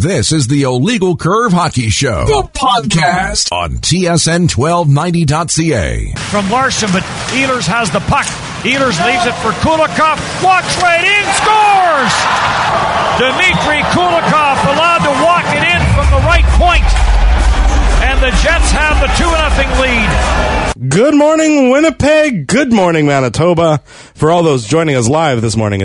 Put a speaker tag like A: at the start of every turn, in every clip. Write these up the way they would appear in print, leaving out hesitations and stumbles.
A: This is the Illegal Curve Hockey Show, the podcast on TSN1290.ca.
B: From Larson, but Ehlers has the puck. Ehlers leaves it for Kulikov. Walks right in, scores! Dmitry Kulikov allowed to walk it in from the right point. And the Jets have the 2-0 lead.
C: Good morning, Winnipeg. Good morning, Manitoba. For all those joining us live this morning at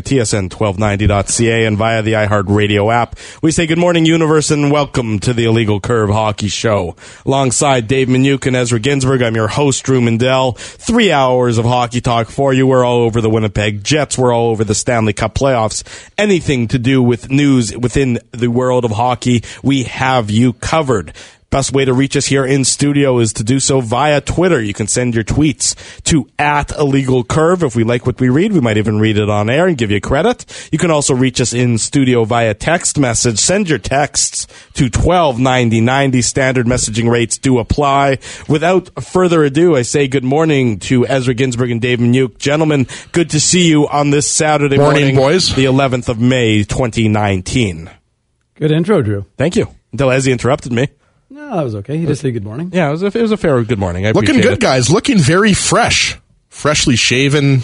C: TSN1290.ca and via the iHeartRadio app, we say good morning, universe, and welcome to the Illegal Curve Hockey Show. Alongside Dave Minuk and Ezra Ginsberg, I'm your host, Drew Mindell. 3 hours of hockey talk for you. We're all over the Winnipeg Jets. We're all over the Stanley Cup playoffs. Anything to do with news within the world of hockey, we have you covered. Best way to reach us here in studio is to do so via Twitter. You can send your tweets to @IllegalCurve. If we like what we read, we might even read it on air and give you credit. You can also reach us in studio via text message. Send your texts to 129090. Standard messaging rates do apply. Without further ado, I say good morning to Ezra Ginsberg and Dave Minuk. Gentlemen, good to see you on this Saturday morning,
D: boys.
C: The 11th of May, 2019.
E: Good intro, Drew.
C: Thank you. Until Ezzy interrupted me.
E: No, that was okay. He just said good morning.
C: Yeah, it was a fair good morning. I
D: Looking good,
C: it.
D: guys. Looking very fresh. Freshly shaven.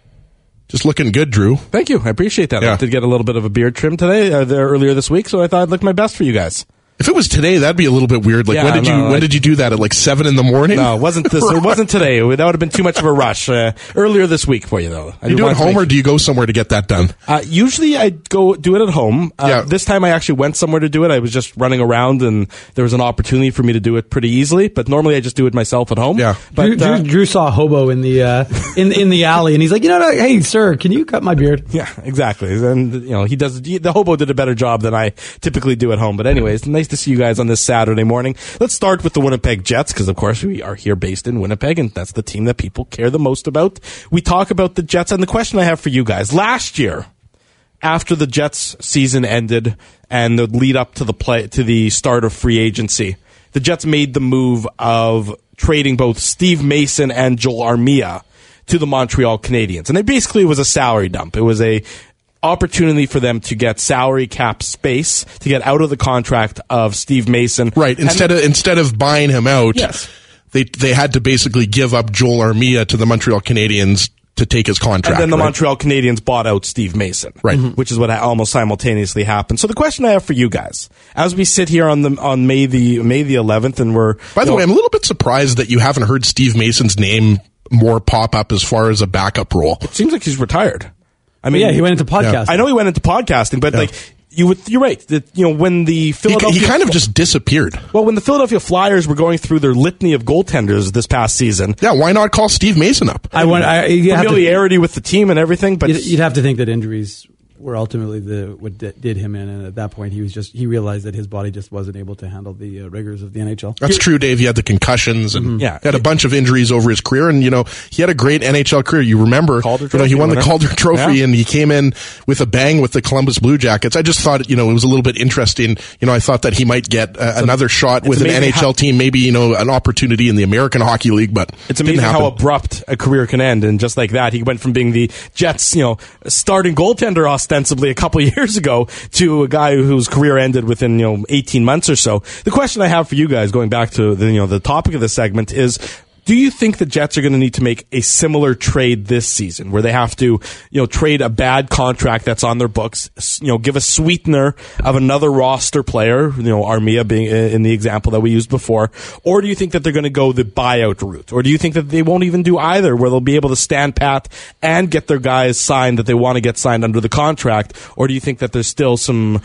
D: Just looking good, Drew.
C: Thank you. I appreciate that.
D: Yeah.
C: I did get a little bit of a beard trim today, earlier this week, so I thought I'd look my best for you guys.
D: If it was today, that'd be a little bit weird. Like,
C: Yeah,
D: when did you do that? At like 7 in the morning?
C: No, it wasn't this. It wasn't today. That would have been too much of a rush. Earlier this week for you, though.
D: You do it at home, or do you go somewhere to get that done?
C: Usually I go do it at home.
D: Yeah.
C: This time I actually went somewhere to do it. I was just running around, and there was an opportunity for me to do it pretty easily. But normally I just do it myself at home.
D: Yeah.
C: But
E: Drew saw a hobo in the in the alley, and he's like, hey, sir, can you cut my beard?
C: Yeah, exactly. And the hobo did a better job than I typically do at home. But anyways, nice to see you guys on this Saturday morning. Let's start with the Winnipeg Jets, because of course we are here based in Winnipeg, and that's the team that people care the most about. We talk about the Jets, and the question I have for you guys: last year, after the Jets season ended and the lead up to the start of free agency, the Jets made the move of trading both Steve Mason and Joel Armia to the Montreal Canadiens, and it basically was a salary dump. It was a opportunity for them to get salary cap space to get out of the contract of Steve Mason.
D: Right. Instead of buying him out,
C: yes,
D: they had to basically give up Joel Armia to the Montreal Canadiens to take his contract.
C: And then the
D: right?
C: Montreal Canadiens bought out Steve Mason.
D: Right.
C: Which is what almost simultaneously happened. So the question I have for you guys, as we sit here on May the 11th, and we're...
D: By the way, I'm a little bit surprised that you haven't heard Steve Mason's name more pop up as far as a backup role.
C: It seems like he's retired. I mean,
E: yeah, he went into podcasting.
C: I know he went into podcasting, but you're right. That, when the Philadelphia...
D: He kind of just disappeared.
C: Well, when the Philadelphia Flyers were going through their litany of goaltenders this past season...
D: Yeah, why not call Steve Mason up?
C: Familiarity with the team and everything, but...
E: You'd have to think that injuries were ultimately what did him in, and at that point he realized that his body just wasn't able to handle the rigors of the NHL.
D: That's true, Dave. He had the concussions and he had a bunch of injuries over his career, and he had a great NHL career. You remember, he won the Calder Trophy, and he came in with a bang with the Columbus Blue Jackets. I just thought, it was a little bit interesting. I thought that he might get another shot with an NHL team, maybe, an opportunity in the American Hockey League, but
C: it's amazing how abrupt a career can end, and just like that, he went from being the Jets, starting goaltender ostensibly a couple of years ago to a guy whose career ended within 18 months or so. The question I have for you guys, going back to the topic of this segment, is: do you think the Jets are going to need to make a similar trade this season, where they have to, trade a bad contract that's on their books, give a sweetener of another roster player, Armia being in the example that we used before, or do you think that they're going to go the buyout route, or do you think that they won't even do either, where they'll be able to stand pat and get their guys signed that they want to get signed under the contract, or do you think that there's still some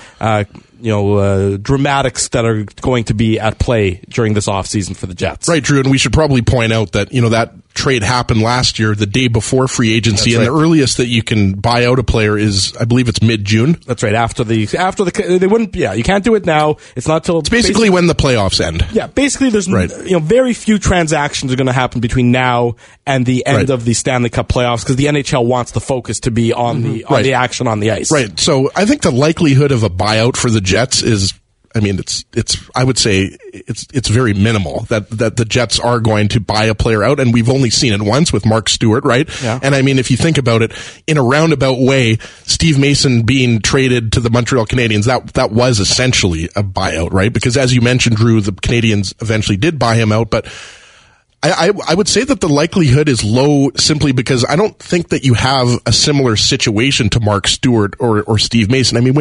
C: dramatics that are going to be at play during this offseason for the Jets?
D: Right, Drew, and we should probably point out that, that trade happened last year, the day before free agency,
C: That's
D: and
C: right.
D: the earliest that you can buy out a player is, I believe it's mid-June.
C: That's right. After they wouldn't, you can't do it now. It's not till...
D: It's basically when the playoffs end.
C: Yeah, basically there's,
D: right.
C: Very few transactions are going to happen between now and the end
D: right.
C: of the Stanley Cup playoffs, because the NHL wants the focus to be on the action on the ice.
D: Right. So I think the likelihood of a buyout for the Jets is I mean, I would say it's very minimal that the Jets are going to buy a player out, and we've only seen it once with Mark Stewart, right?
C: Yeah.
D: And I mean, if you think about it, in a roundabout way, Steve Mason being traded to the Montreal Canadiens, that was essentially a buyout, right? Because as you mentioned, Drew, the Canadiens eventually did buy him out, but I would say that the likelihood is low simply because I don't think that you have a similar situation to Mark Stewart or Steve Mason. I mean,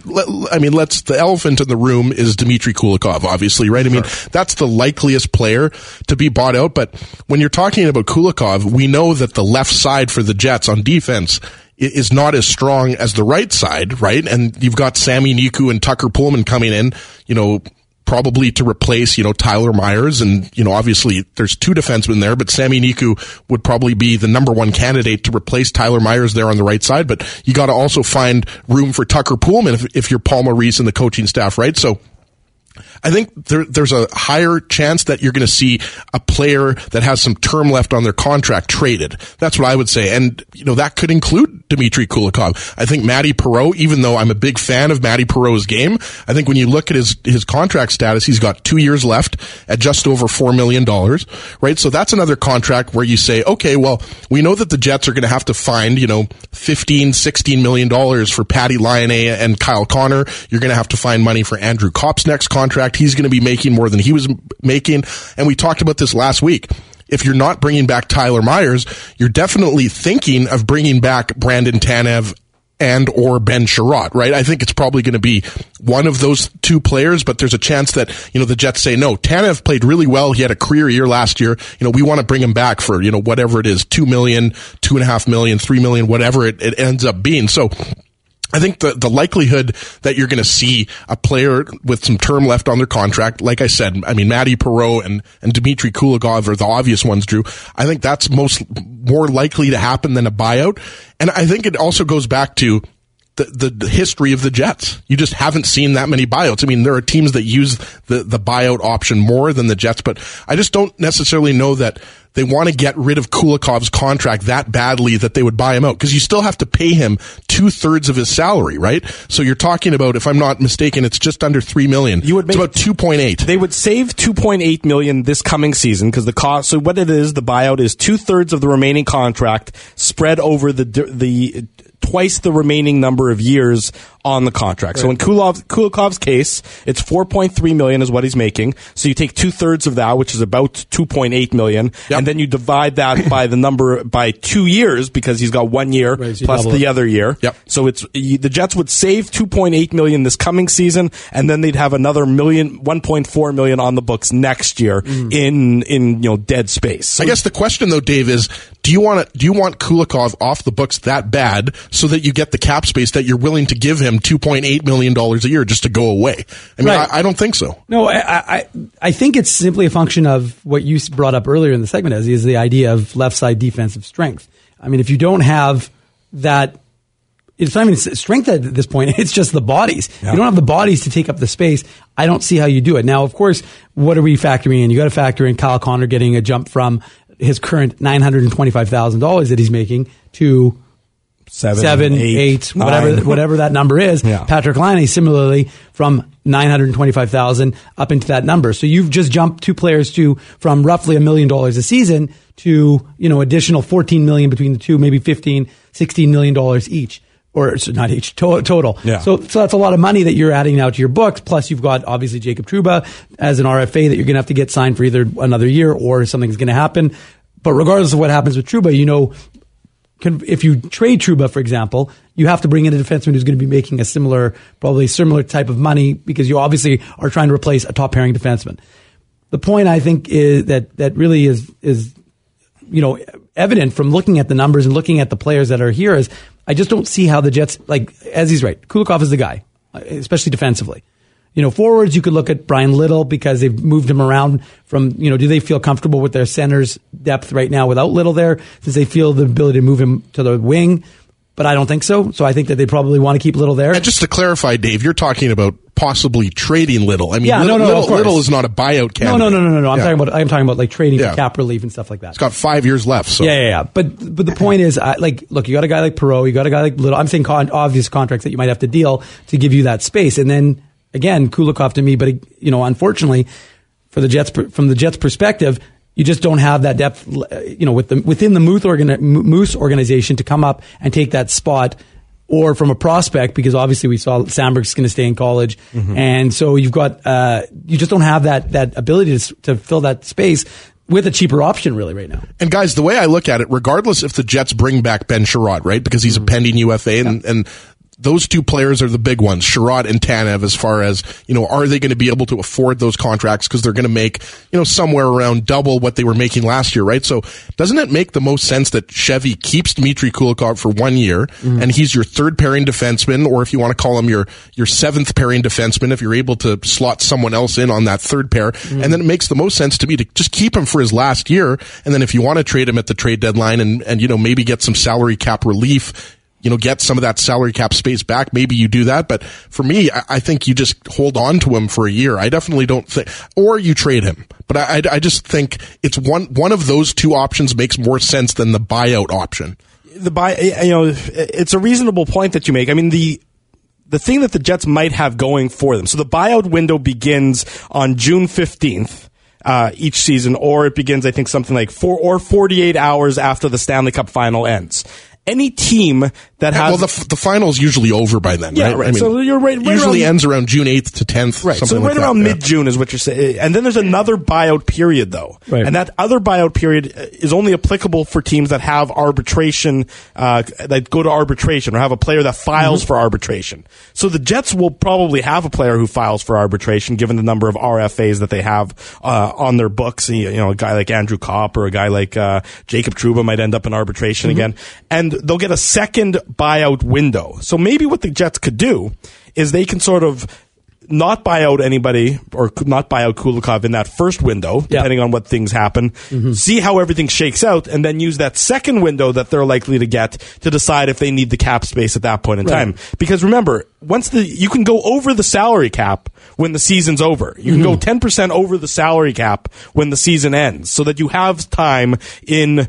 D: the elephant in the room is Dmitry Kulikov, obviously, right? I mean, that's the likeliest player to be bought out. But when you're talking about Kulikov, we know that the left side for the Jets on defense is not as strong as the right side, right? And you've got Sami Niku and Tucker Pullman coming in, probably to replace, Tyler Myers. And, obviously there's two defensemen there, but Sami Niku would probably be the number one candidate to replace Tyler Myers there on the right side. But you got to also find room for Tucker Pullman if you're Paul Maurice and the coaching staff, right? So I think there's a higher chance that you're going to see a player that has some term left on their contract traded. That's what I would say. And, that could include Dmitry Kulikov. I think Matty Perreault, even though I'm a big fan of Matty Perreault's game, I think when you look at his contract status, he's got 2 years left at just over $4 million, right? So that's another contract where you say, okay, well, we know that the Jets are going to have to find, $15, $16 million for Patty Laine and Kyle Connor. You're going to have to find money for Andrew Kopp's next contract. He's going to be making more than he was making. And we talked about this last week. If you're not bringing back Tyler Myers, you're definitely thinking of bringing back Brandon Tanev and or Ben Sherratt, right? I think it's probably going to be one of those two players, but there's a chance that, the Jets say, no, Tanev played really well. He had a career year last year. We want to bring him back for, whatever it is, $2 million, $2.5 million, $3 million, whatever it ends up being. So I think the likelihood that you're going to see a player with some term left on their contract, like I said, I mean, Matty Perreault and Dmitry Kulikov are the obvious ones, Drew. I think that's more likely to happen than a buyout. And I think it also goes back to the history of the Jets. You just haven't seen that many buyouts. I mean, there are teams that use the buyout option more than the Jets, but I just don't necessarily know that they want to get rid of Kulikov's contract that badly that they would buy him out, because you still have to pay him 2/3 of his salary, right? So you're talking about, if I'm not mistaken, it's just under $3 million. It's about 2.8.
C: They would save $2.8 million this coming season because the cost. So what it is, the buyout is 2/3 of the remaining contract spread over the twice the remaining number of years on the contract. Right. So in Kulikov's case, it's $4.3 million is what he's making. So you take 2/3 of that, which is about $2.8 million, and then you divide that by 2 years, because he's got 1 year plus the other year.
D: Yep.
C: So the Jets would save $2.8 million this coming season, and then they'd have another $1.4 million on the books next year in dead space. So
D: I guess the question though, Dave, is do you want Kulikov off the books that bad so that you get the cap space that you're willing to give him $2.8 million a year just to go away? I mean, I don't think so.
E: No, I think it's simply a function of what you brought up earlier in the segment, as is the idea of left side defensive strength. I mean, if you don't have that, it's not even strength at this point, it's just the bodies. Yeah. You don't have the bodies to take up the space. I don't see how you do it. Now, of course, what are we factoring in? You got to factor in Kyle Connor getting a jump from his current $925,000 that he's making to seven, eight, whatever that number is. Yeah. Patrick Laine similarly from $925,000 up into that number. So you've just jumped two players from roughly $1 million a season to, additional $14 million between the two, maybe $15, $16 million each. Or not each, total. Yeah. So that's a lot of money that you're adding now to your books. Plus you've got obviously Jacob Trouba as an RFA that you're going to have to get signed for either another year or something's going to happen. But regardless of what happens with Trouba, if you trade Trouba, for example, you have to bring in a defenseman who's going to be making probably similar type of money, because you obviously are trying to replace a top pairing defenseman. The point I think is that really is evident from looking at the numbers and looking at the players that are here is I just don't see how the Jets, as he's right, Kulikov is the guy, especially defensively. Forwards, you could look at Brian Little because they've moved him around from, do they feel comfortable with their center's depth right now without Little there, since they feel the ability to move him to the wing? But I don't think so. So I think that they probably want to keep Little there.
D: And just to clarify, Dave, you're talking about possibly trading Little. I mean,
E: yeah,
D: Little is not a buyout candidate.
E: No. I'm talking about trading for cap relief and stuff like that.
D: It's got 5 years left. So.
E: Yeah. But the point is, look, you got a guy like Perreault, you got a guy like Little. I'm saying obvious contracts that you might have to deal to give you that space. And then again, Kulikov to me, but unfortunately from the Jets' perspective, you just don't have that depth, within the Moose organization to come up and take that spot, or from a prospect, because obviously we saw Sandberg's going to stay in college, and so you've got you just don't have that ability to fill that space with a cheaper option really right now.
D: And guys, the way I look at it, regardless if the Jets bring back Ben Sherratt, right, because he's a pending UFA, and those two players are the big ones, Sherratt and Tanev, as far as, are they going to be able to afford those contracts because they're going to make, somewhere around double what they were making last year, right? So doesn't it make the most sense that Chevy keeps Dmitry Kulikov for 1 year and he's your third pairing defenseman, or if you want to call him your seventh pairing defenseman, if you're able to slot someone else in on that third pair. And then it makes the most sense to me to just keep him for his last year. And then if you want to trade him at the trade deadline and maybe get some salary cap relief, get some of that salary cap space back, maybe you do that. But for me, I think you just hold on to him for a year. I definitely don't think, or you trade him. But I just think it's one of those two options makes more sense than the buyout option.
C: It's a reasonable point that you make. I mean, the thing that the Jets might have going for them. So the buyout window begins on June 15th. Each season, or it begins, I think, something like 48 hours after the Stanley Cup final ends. Any team that has...
D: Well, the final's usually over by then, right?
C: I mean, so you're right
D: usually ends around June 8th to 10th,
C: right? So right around mid-June is what you're saying. And then there's another buyout period, though. Right. And that other buyout period is only applicable for teams that have arbitration, that go to arbitration, or have a player that files for arbitration. So the Jets will probably have a player who files for arbitration, given the number of RFAs that they have on their books. A guy like Andrew Kopp or a guy like Jacob Trouba might end up in arbitration again. And they'll get a second buyout window. So maybe what the Jets could do is they can sort of not buy out anybody, or not buy out Kulikov in that first window, depending on what things happen, see how everything shakes out, and then use that second window that they're likely to get to decide if they need the cap space at that point in time. Because remember, you can go over the salary cap when the season's over. You can go 10% over the salary cap when the season ends, so that you have time in,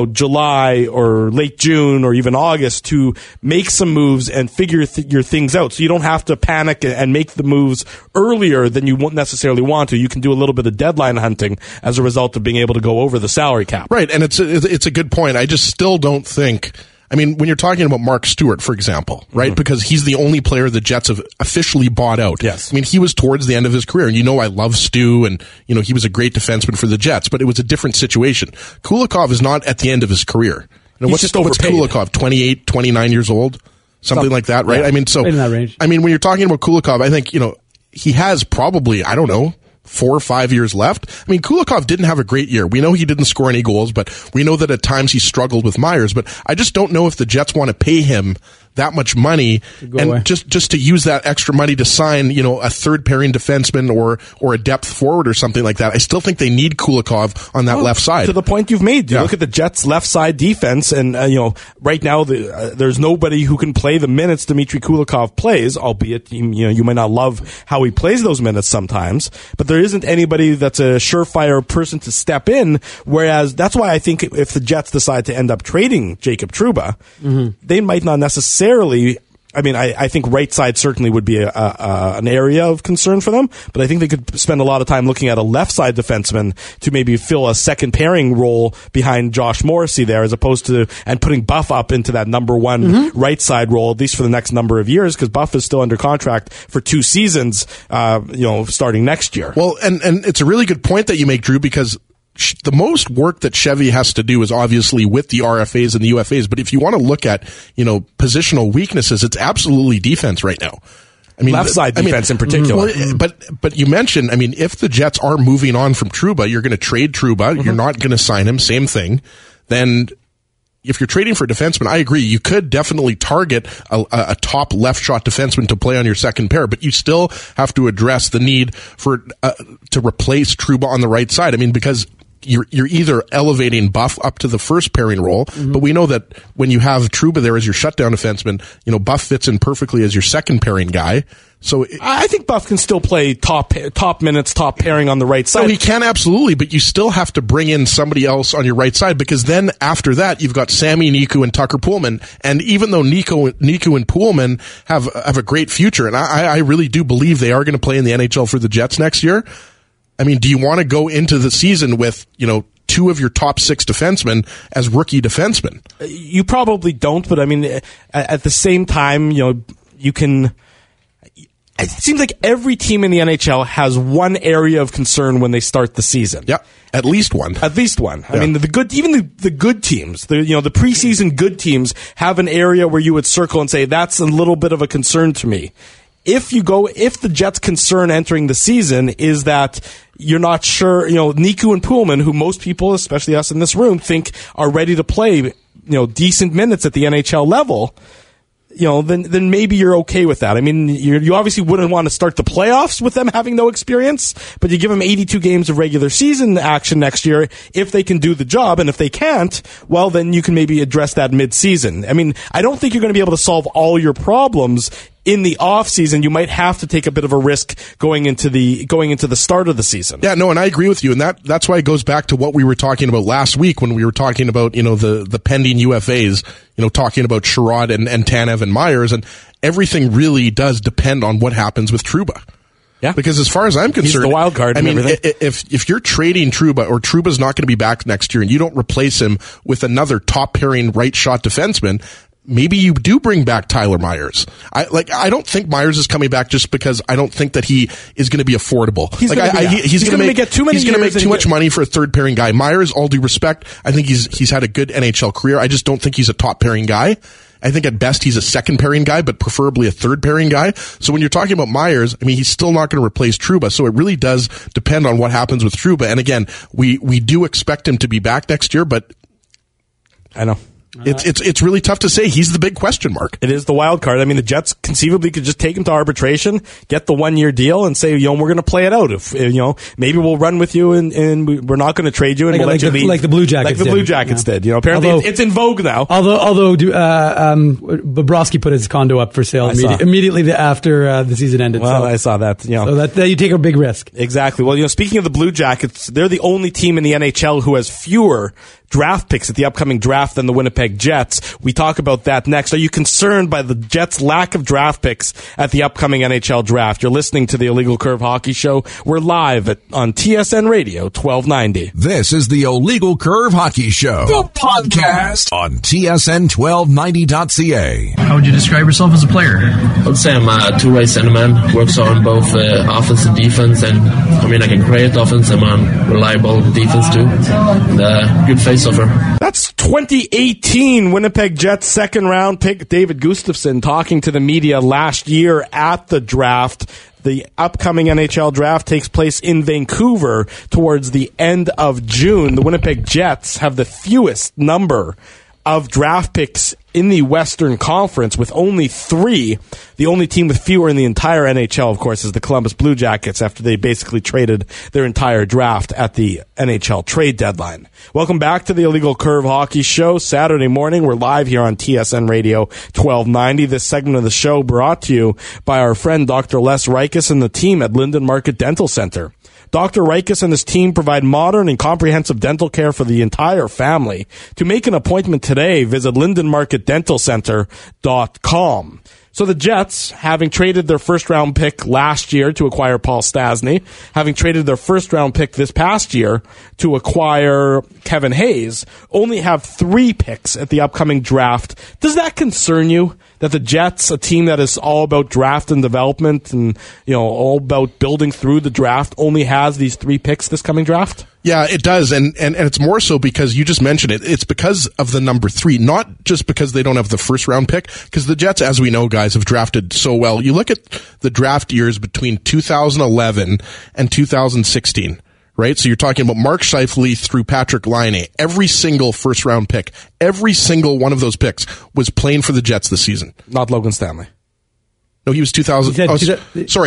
C: July or late June or even August to make some moves and figure your things out. So you don't have to panic and make the moves earlier than you won't necessarily want to. You can do a little bit of deadline hunting as a result of being able to go over the salary cap.
D: Right, and it's a good point. I just still don't think... I mean, when you're talking about Mark Stewart, for example, right? Because he's the only player the Jets have officially bought out.
C: Yes.
D: I mean, he was towards the end of his career, and I love Stu, and, he was a great defenseman for the Jets, but it was a different situation. Kulikov is not at the end of his career.
C: What's
D: Kulikov, 28, 29 years old? Something like that, right?
E: Yeah,
D: I mean, so...
E: in that range.
D: I mean, when you're talking about Kulikov, I think, he has probably, 4 or 5 years left. I mean, Kulikov didn't have a great year. We know he didn't score any goals, but we know that at times he struggled with Myers. But I just don't know if the Jets want to pay him that much money and just to use that extra money to sign, a third pairing defenseman or a depth forward or something like that. I still think they need Kulikov on that left side.
C: To the point you've made, you look at the Jets' left side defense, and right now there's nobody who can play the minutes Dmitry Kulikov plays. Albeit you might not love how he plays those minutes sometimes, but there isn't anybody that's a surefire person to step in. Whereas that's why I think if the Jets decide to end up trading Jacob Trouba, they might not necessarily. I mean, I think right side certainly would be an area of concern for them, but I think they could spend a lot of time looking at a left side defenseman to maybe fill a second pairing role behind Josh Morrissey there, as opposed to, and putting Buff up into that number one right side role, at least for the next number of years, because Buff is still under contract for 2 seasons, starting next year.
D: Well, and it's a really good point that you make, Drew, because the most work that Chevy has to do is obviously with the RFAs and the UFAs. But if you want to look at, positional weaknesses, it's absolutely defense right now.
C: I mean, left side defense in particular.
D: But you mentioned, I mean, if the Jets are moving on from Trouba, you're going to trade Trouba. You're not going to sign him. Same thing. Then if you're trading for a defenseman, I agree. You could definitely target a top left shot defenseman to play on your second pair, but you still have to address the need for to replace Trouba on the right side. I mean, because you're either elevating Buff up to the first pairing role, but we know that when you have Trouba there as your shutdown defenseman, Buff fits in perfectly as your second pairing guy. So
C: I think Buff can still play top minutes, top pairing on the right side.
D: No, he can absolutely, but you still have to bring in somebody else on your right side, because then after that you've got Sammy Niku and Tucker Poolman, and even though Niku and Poolman have a great future, and I really do believe they are going to play in the NHL for the Jets next year. I mean, do you want to go into the season with two of your top six defensemen as rookie defensemen?
C: You probably don't, but I mean, at the same time, you can. It seems like every team in the NHL has one area of concern when they start the season.
D: Yeah, at least one.
C: At least one.
D: Yeah.
C: I mean, the good teams, the preseason good teams have an area where you would circle and say that's a little bit of a concern to me. If the Jets' concern entering the season is that you're not sure, Niku and Poolman, who most people, especially us in this room, think are ready to play, decent minutes at the NHL level, then maybe you're okay with that. I mean, you obviously wouldn't want to start the playoffs with them having no experience, but you give them 82 games of regular season action next year if they can do the job, and if they can't, well, then you can maybe address that mid-season. I mean, I don't think you're going to be able to solve all your problems in the off season. You might have to take a bit of a risk going into the start of the season.
D: Yeah, no, and I agree with you, and that's why it goes back to what we were talking about last week when we were talking about the pending UFAs. Talking about Sherrod and Tanev and Myers, and everything really does depend on what happens with Trouba.
C: Yeah,
D: because as far as I'm concerned,
C: he's the wild card.
D: I mean,
C: everything.
D: if you're trading Trouba, or Trouba's not going to be back next year, and you don't replace him with another top pairing right shot defenseman, maybe you do bring back Tyler Myers. I don't think Myers is coming back just because I don't think that he is going to be affordable.
C: He's going to get too many.
D: He's going to make too much money for a third pairing guy. Myers, all due respect, I think he's had a good NHL career. I just don't think he's a top pairing guy. I think at best he's a second pairing guy, but preferably a third pairing guy. So when you're talking about Myers, I mean, he's still not going to replace Trouba. So it really does depend on what happens with Trouba. And again, we do expect him to be back next year, but
C: I know.
D: It's really tough to say. He's the big question mark.
C: It is the wild card. I mean, the Jets conceivably could just take him to arbitration, get the 1-year deal, and say, we're going to play it out. If maybe we'll run with you, and we're not going to trade you, and we'll let you leave,
E: like the Blue Jackets,
C: did. Apparently it's in vogue now.
E: Although Bobrovsky put his condo up for sale immediately after the season ended.
C: Well, I saw that.
E: So that you take a big risk.
C: Exactly. Well, speaking of the Blue Jackets, they're the only team in the NHL who has fewer draft picks at the upcoming draft than the Winnipeg Jets. We talk about that next. Are you concerned by the Jets' lack of draft picks at the upcoming NHL draft? You're listening to the Illegal Curve Hockey Show. We're live on TSN Radio 1290.
A: This is the Illegal Curve Hockey Show, the podcast on TSN1290.ca.
F: How would you describe yourself as a player?
G: I would say I'm a two-way centerman, works on both offense and defense, and I can create offense. I'm on reliable defense too. And, good face-offer.
C: That's 2018 Winnipeg Jets second round pick David Gustafsson talking to the media last year at the draft. The upcoming NHL draft takes place in Vancouver towards the end of June. The Winnipeg Jets have the fewest number of draft picks in the Western Conference with only 3. The only team with fewer in the entire NHL, of course, is the Columbus Blue Jackets after they basically traded their entire draft at the NHL trade deadline. Welcome back to the Illegal Curve Hockey Show. Saturday morning, we're live here on TSN Radio 1290. This segment of the show brought to you by our friend Dr. Les Reikus and the team at Linden Market Dental Center. Dr. Reikus and his team provide modern and comprehensive dental care for the entire family. To make an appointment today, visit lindenmarketdentalcenter.com. So the Jets, having traded their first-round pick last year to acquire Paul Stastny, having traded their first-round pick this past year to acquire Kevin Hayes, only have 3 picks at the upcoming draft. Does that concern you? That the Jets, a team that is all about draft and development and all about building through the draft, only has these 3 picks this coming draft?
D: Yeah, it does, and it's more so because you just mentioned it. It's because of the number 3, not just because they don't have the first round pick, because the Jets, as we know, guys, have drafted so well. You look at the draft years between 2011 and 2016. Right? So you're talking about Mark Scheifele through Patrick Laine. Every single first round pick, every single one of those picks was playing for the Jets this season.
C: Not Logan Stanley.
D: No, he was 2000. Sorry.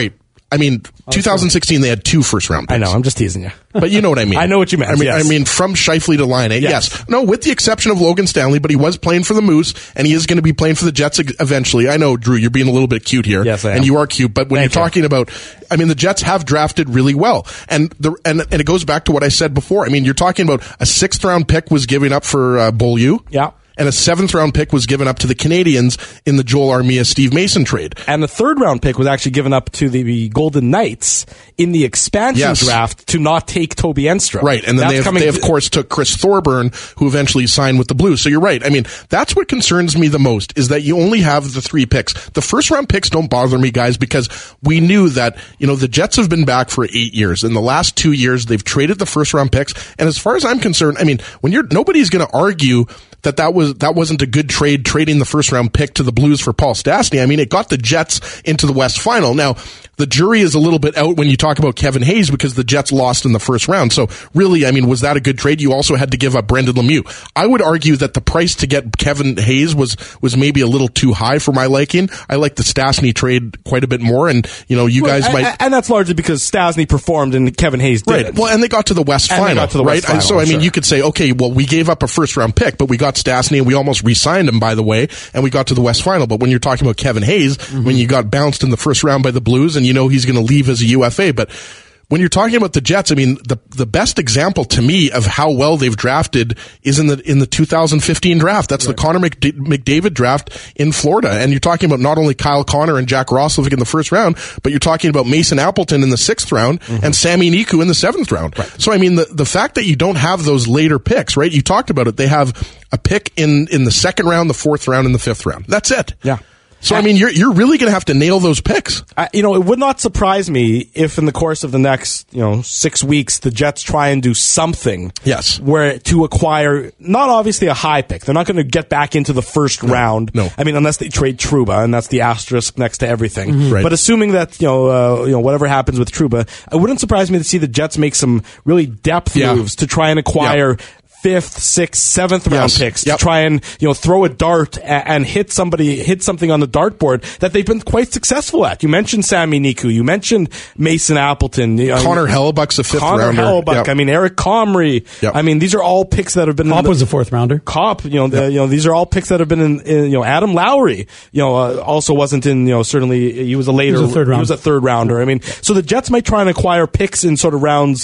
D: 2016 they had 2 first-round picks.
C: I know, I'm just teasing you.
D: But you know what I mean.
C: I know what you meant.
D: I mean, from Scheifele to Laine, yes. No, with the exception of Logan Stanley, but he was playing for the Moose, and he is going to be playing for the Jets eventually. I know, Drew, you're being a little bit cute here.
C: Yes, I am.
D: And you are cute, but when you're talking about, the Jets have drafted really well. And it goes back to what I said before. I mean, you're talking about a 6th-round pick was given up for Beaulieu.
C: Yeah.
D: And a 7th-round pick was given up to the Canadians in the Joel Armia-Steve Mason trade.
C: And the 3rd-round pick was actually given up to the Golden Knights in the expansion draft to not take Toby Enstrom.
D: Right, and then they of course took Chris Thorburn, who eventually signed with the Blues. So you're right. I mean, that's what concerns me the most, is that you only have the 3 picks. The first-round picks don't bother me, guys, because we knew that, the Jets have been back for 8 years. In the last 2 years, they've traded the first-round picks. And as far as I'm concerned, nobody's going to argue that wasn't a good trade, trading the first round pick to the Blues for Paul Stastny. I mean, it got the Jets into the West Final. Now, the jury is a little bit out when you talk about Kevin Hayes because the Jets lost in the first round. So really, was that a good trade? You also had to give up Brendan Lemieux. I would argue that the price to get Kevin Hayes was maybe a little too high for my liking. I like the Stastny trade quite a bit more, and you guys might.
C: And that's largely because Stastny performed and Kevin Hayes didn't.
D: Right. Well, and they got to the West Final, right? Final, so you could say, okay, well, we gave up a first round pick, but we got Stastny and we almost re-signed him, by the way, and we got to the West Final. But when you're talking about Kevin Hayes, when you got bounced in the first round by the Blues, and he's going to leave as a UFA, but when you're talking about the Jets, the best example to me of how well they've drafted is in the 2015 draft. That's the Connor McDavid draft in Florida. And you're talking about not only Kyle Connor and Jack Roslovic in the first round, but you're talking about Mason Appleton in the 6th round and Sami Niku in the 7th round. Right. So, the fact that you don't have those later picks, right? You talked about it. They have a pick in the 2nd round, the 4th round, and the 5th round. That's it.
C: Yeah.
D: So, you're really going to have to nail those picks.
C: It would not surprise me if in the course of the next, 6 weeks, the Jets try and do something.
D: Yes.
C: Where to acquire, not obviously a high pick. They're not going to get back into the first round.
D: No.
C: Unless they trade Trouba, and that's the asterisk next to everything.
D: Mm-hmm. Right.
C: But assuming that, whatever happens with Trouba, it wouldn't surprise me to see the Jets make some really depth moves to try and acquire 5th, 6th, 7th round picks to try and throw a dart and hit something on the dartboard that they've been quite successful at. You mentioned Sami Niku, you mentioned Mason Appleton,
D: Connor Hellebuyck's a 5th rounder.
C: Hellebuyck, Eric Comrie. Yep. These are all picks that have been.
E: Copp was a 4th rounder.
C: Copp, these are all picks that have been in Adam Lowry, also wasn't in. Certainly he was a later.
E: He was a
C: 3rd rounder. So the Jets might try and acquire picks in sort of rounds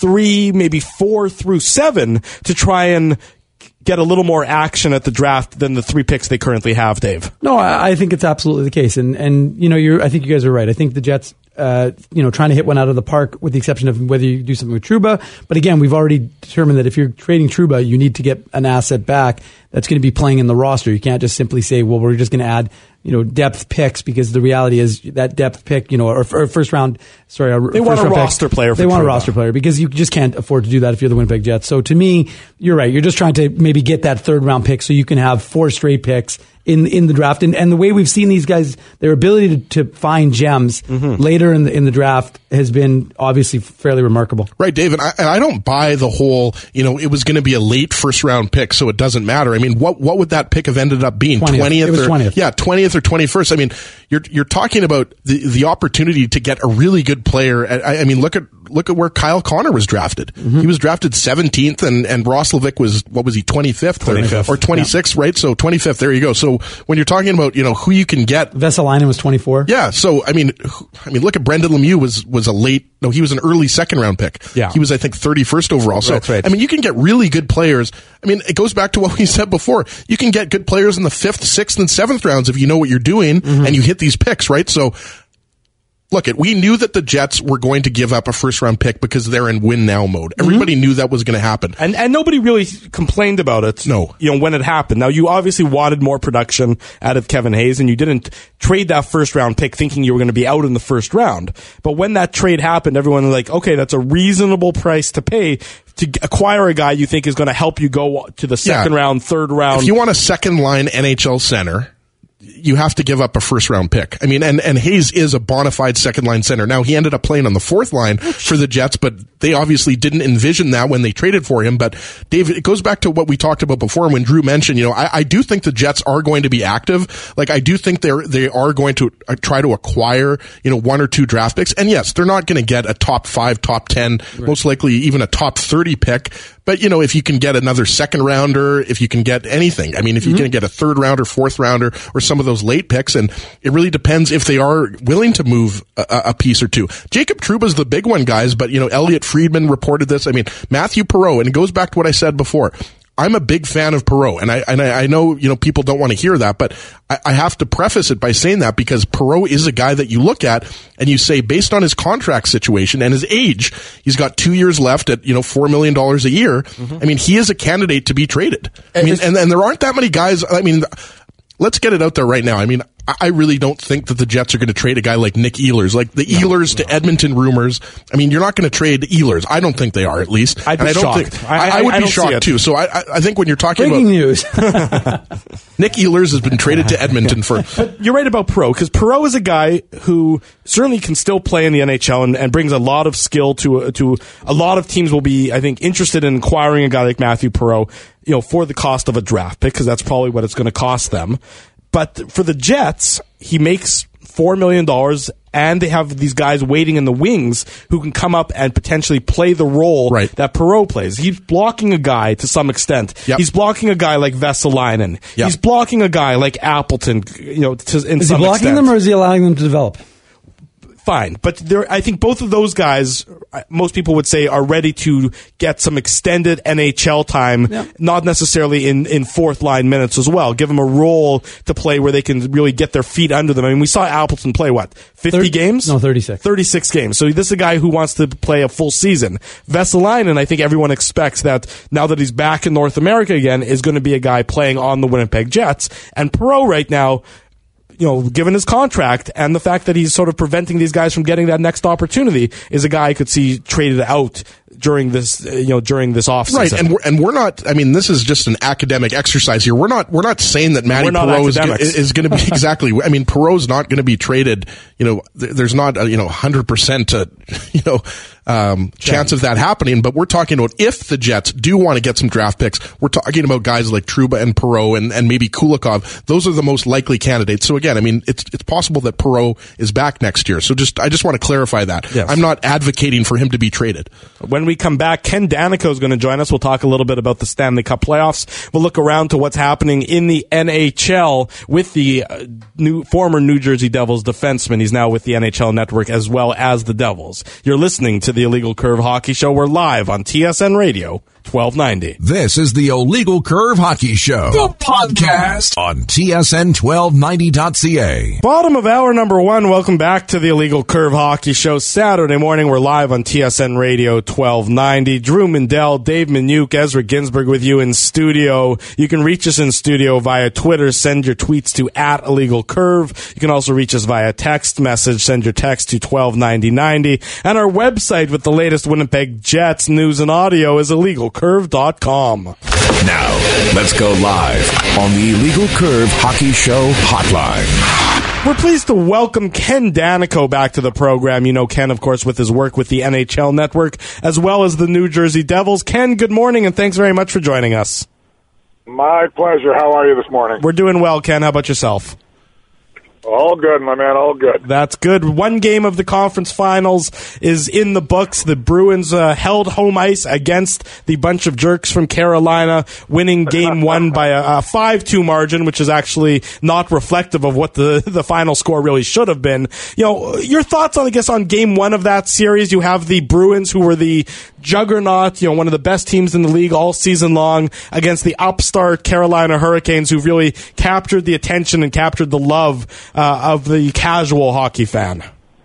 C: 3, maybe 4 through 7 to try and get a little more action at the draft than the 3 picks they currently have, Dave.
E: No, I think it's absolutely the case. And I think you guys are right. I think the Jets, trying to hit one out of the park with the exception of whether you do something with Trouba. But again, we've already determined that if you're trading Trouba, you need to get an asset back that's going to be playing in the roster. You can't just simply say, well, we're just going to add, depth picks, because the reality is that depth pick, or first round,
C: they want a roster player.
E: They want a roster player because you just can't afford to do that if you're the Winnipeg Jets. So to me, you're right. You're just trying to maybe get that 3rd round pick so you can have 4 straight picks in the draft. And the way we've seen these guys, their ability to find gems later in the draft has been obviously fairly remarkable.
D: Right, David. I don't buy the whole, it was going to be a late 1st round pick, so it doesn't matter. What would that pick have ended up being?
E: 20th? It was 20th.
D: Yeah, 20th or 21st. You're talking about the opportunity to get a really good player. Look at where Kyle Connor was drafted. He was drafted 17th, and Roslovic was, 25th? Or 26th, right? So 25th, there you go. So when you're talking about, who you can get.
E: Vesalainen was 24.
D: Yeah. So, look at Brendan Lemieux was a late, no, he was an early 2nd round pick.
C: Yeah.
D: He was, I think, 31st overall. So,
C: that's right.
D: you can get really good players. It goes back to what we said before. You can get good players in the 5th, 6th, and 7th rounds if you know what you're doing and you hit these picks, right? So, look, we knew that the Jets were going to give up a 1st round pick because they're in win now mode. Everybody knew that was going to happen.
C: And nobody really complained about it.
D: No.
C: When it happened. Now, you obviously wanted more production out of Kevin Hayes, and you didn't trade that 1st round pick thinking you were going to be out in the 1st round. But when that trade happened, everyone was like, okay, that's a reasonable price to pay to acquire a guy you think is going to help you go to the 2nd round, 3rd round.
D: If you want a 2nd line NHL center, you have to give up a first-round pick. I mean, and Hayes is a bona fide second-line center. Now, he ended up playing on the fourth line for the Jets, but they obviously didn't envision that when they traded for him. But, Dave, it goes back to what we talked about before, and when Drew mentioned, I do think the Jets are going to be active. Like, I do think they are going to try to acquire, 1 or 2 draft picks. And yes, they're not going to get a top 5, top 10, most likely even a top 30 pick. But, if you can get another second rounder, if you can get anything, I mean, if you're going to get a third rounder, fourth rounder, or some of those late picks, and it really depends if they are willing to move a piece or two. Jacob Trouba's the big one, guys, but, Elliot Friedman reported this. I mean, Matthew Perreault, and it goes back to what I said before. I'm a big fan of Perreault, and I know, people don't want to hear that, but I have to preface it by saying that because Perreault is a guy that you look at and you say, based on his contract situation and his age, he's got 2 years left at, $4 million a year. I mean, he is a candidate to be traded. I mean, and there aren't that many guys. I mean, let's get it out there right now. I mean, I really don't think that the Jets are going to trade a guy like Nick Ehlers. Like the Ehlers to Edmonton rumors. I mean, you're not going to trade Ehlers. I don't think they are, at least.
C: I'd be shocked.
D: I would be shocked too. So I think when you're talking
E: Breaking news.
D: Nick Ehlers has been traded to Edmonton for.
C: But you're right about Perreault, because Perreault is a guy who certainly can still play in the NHL and brings a lot of skill to a lot of teams will be, I think, interested in acquiring a guy like Matthew Perreault, for the cost of a draft pick, because that's probably what it's going to cost them. But for the Jets, he makes $4 million, and they have these guys waiting in the wings who can come up and potentially play the role that Perreault plays. He's blocking a guy to some extent. Yep. He's blocking a guy like Vesalainen. Yep. He's blocking a guy like Appleton. Is
E: he blocking them, or is he allowing them to develop?
C: Fine, but I think both of those guys, most people would say, are ready to get some extended NHL time, not necessarily in fourth line minutes as well. Give them a role to play where they can really get their feet under them. I mean, we saw Appleton play, 50 games?
E: No, 36.
C: 36 games. So this is a guy who wants to play a full season. Vesalainen, I think everyone expects that now that he's back in North America again, is going to be a guy playing on the Winnipeg Jets. And Perreault right now, given his contract and the fact that he's sort of preventing these guys from getting that next opportunity, is a guy I could see traded out during this, offseason.
D: Right, and we're not. I mean, this is just an academic exercise here. We're not saying that Matty Perreault is going to be exactly. I mean, Perreault's not going to be traded. There's not 100% chance of that happening. But we're talking about if the Jets do want to get some draft picks, we're talking about guys like Trouba and Perreault and maybe Kulikov. Those are the most likely candidates. So again, I mean, it's possible that Perreault is back next year. So I just want to clarify that. Yes. I'm not advocating for him to be traded.
C: When we come back, Ken Danico is going to join us. We'll talk a little bit about the Stanley Cup playoffs. We'll look around to what's happening in the NHL with the former New Jersey Devils defenseman. He's now with the NHL Network as well as the Devils. You're listening to the Illegal Curve Hockey Show. We're live on TSN Radio 1290.
A: This is the Illegal Curve Hockey Show, the podcast on TSN1290.ca.
C: Bottom of hour number 1. Welcome back to the Illegal Curve Hockey Show. Saturday morning, we're live on TSN Radio 1290. Drew Mindell, Dave Minuk, Ezra Ginsburg with you in studio. You can reach us in studio via Twitter. Send your tweets to @IllegalCurve. You can also reach us via text message. Send your text to 129090. And our website with the latest Winnipeg Jets news and audio is illegalcurve.com.
A: Now, let's go live on the Illegal Curve Hockey Show hotline.
C: We're pleased to welcome Ken Danico back to the program. You know Ken, of course, with his work with the NHL Network, as well as the New Jersey Devils. Ken, good morning, and thanks very much for joining us.
H: My pleasure. How are you this morning?
C: We're doing well, Ken. How about yourself?
H: All good, my man, all good.
C: That's good. One game of the conference finals is in the books. The Bruins held home ice against the bunch of jerks from Carolina, winning game 1 by a 5-2 margin, which is actually not reflective of what the final score really should have been. Your thoughts on game 1 of that series. You have the Bruins, who were the juggernaut, one of the best teams in the league all season long, against the upstart Carolina Hurricanes, who really captured the attention and captured the love of the casual hockey fan.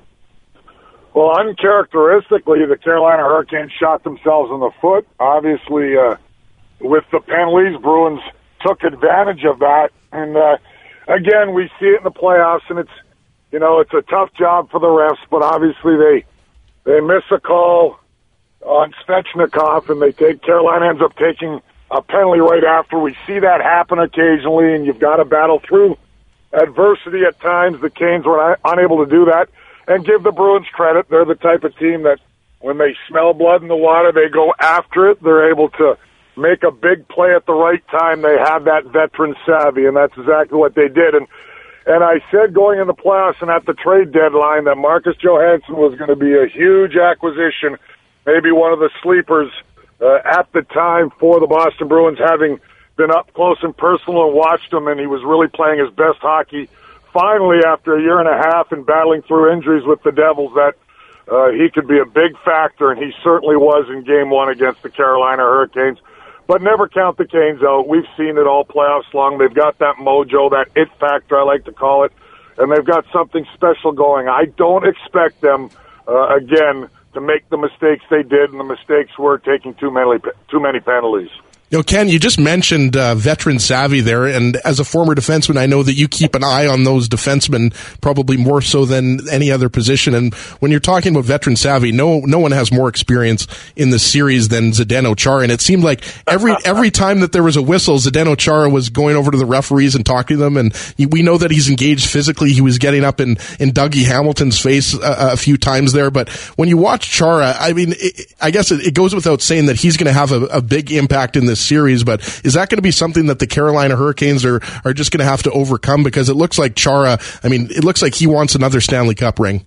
H: Well, uncharacteristically, the Carolina Hurricanes shot themselves in the foot. Obviously, with the penalties, Bruins took advantage of that. And again, we see it in the playoffs, and it's a tough job for the refs. But obviously, they miss a call on Svechnikov, and Carolina ends up taking a penalty right after. We see that happen occasionally, and you've got to battle through adversity at times. The Canes were unable to do that. And give the Bruins credit. They're the type of team that when they smell blood in the water, they go after it. They're able to make a big play at the right time. They have that veteran savvy, and that's exactly what they did. And I said going in the playoffs and at the trade deadline that Marcus Johansson was going to be a huge acquisition, maybe one of the sleepers at the time for the Boston Bruins, having been up close and personal and watched him, and he was really playing his best hockey. Finally, after a year and a half and battling through injuries with the Devils, that he could be a big factor, and he certainly was in Game 1 against the Carolina Hurricanes. But never count the Canes out. We've seen it all playoffs long. They've got that mojo, that it factor, I like to call it, and they've got something special going. I don't expect them, again, to make the mistakes they did, and the mistakes were taking too many penalties.
D: You know, Ken, you just mentioned veteran savvy there, and as a former defenseman, I know that you keep an eye on those defensemen probably more so than any other position. And when you're talking about veteran savvy, no one has more experience in the series than Zdeno Chara. And it seemed like every time that there was a whistle, Zdeno Chara was going over to the referees and talking to them. And we know that he's engaged physically. He was getting up in Dougie Hamilton's face a few times there. But when you watch Chara, I mean, I guess it goes without saying that he's going to have a big impact in this series, but is that going to be something that the Carolina Hurricanes are just going to have to overcome? Because it looks like Chara, I mean, it looks like he wants another Stanley Cup ring.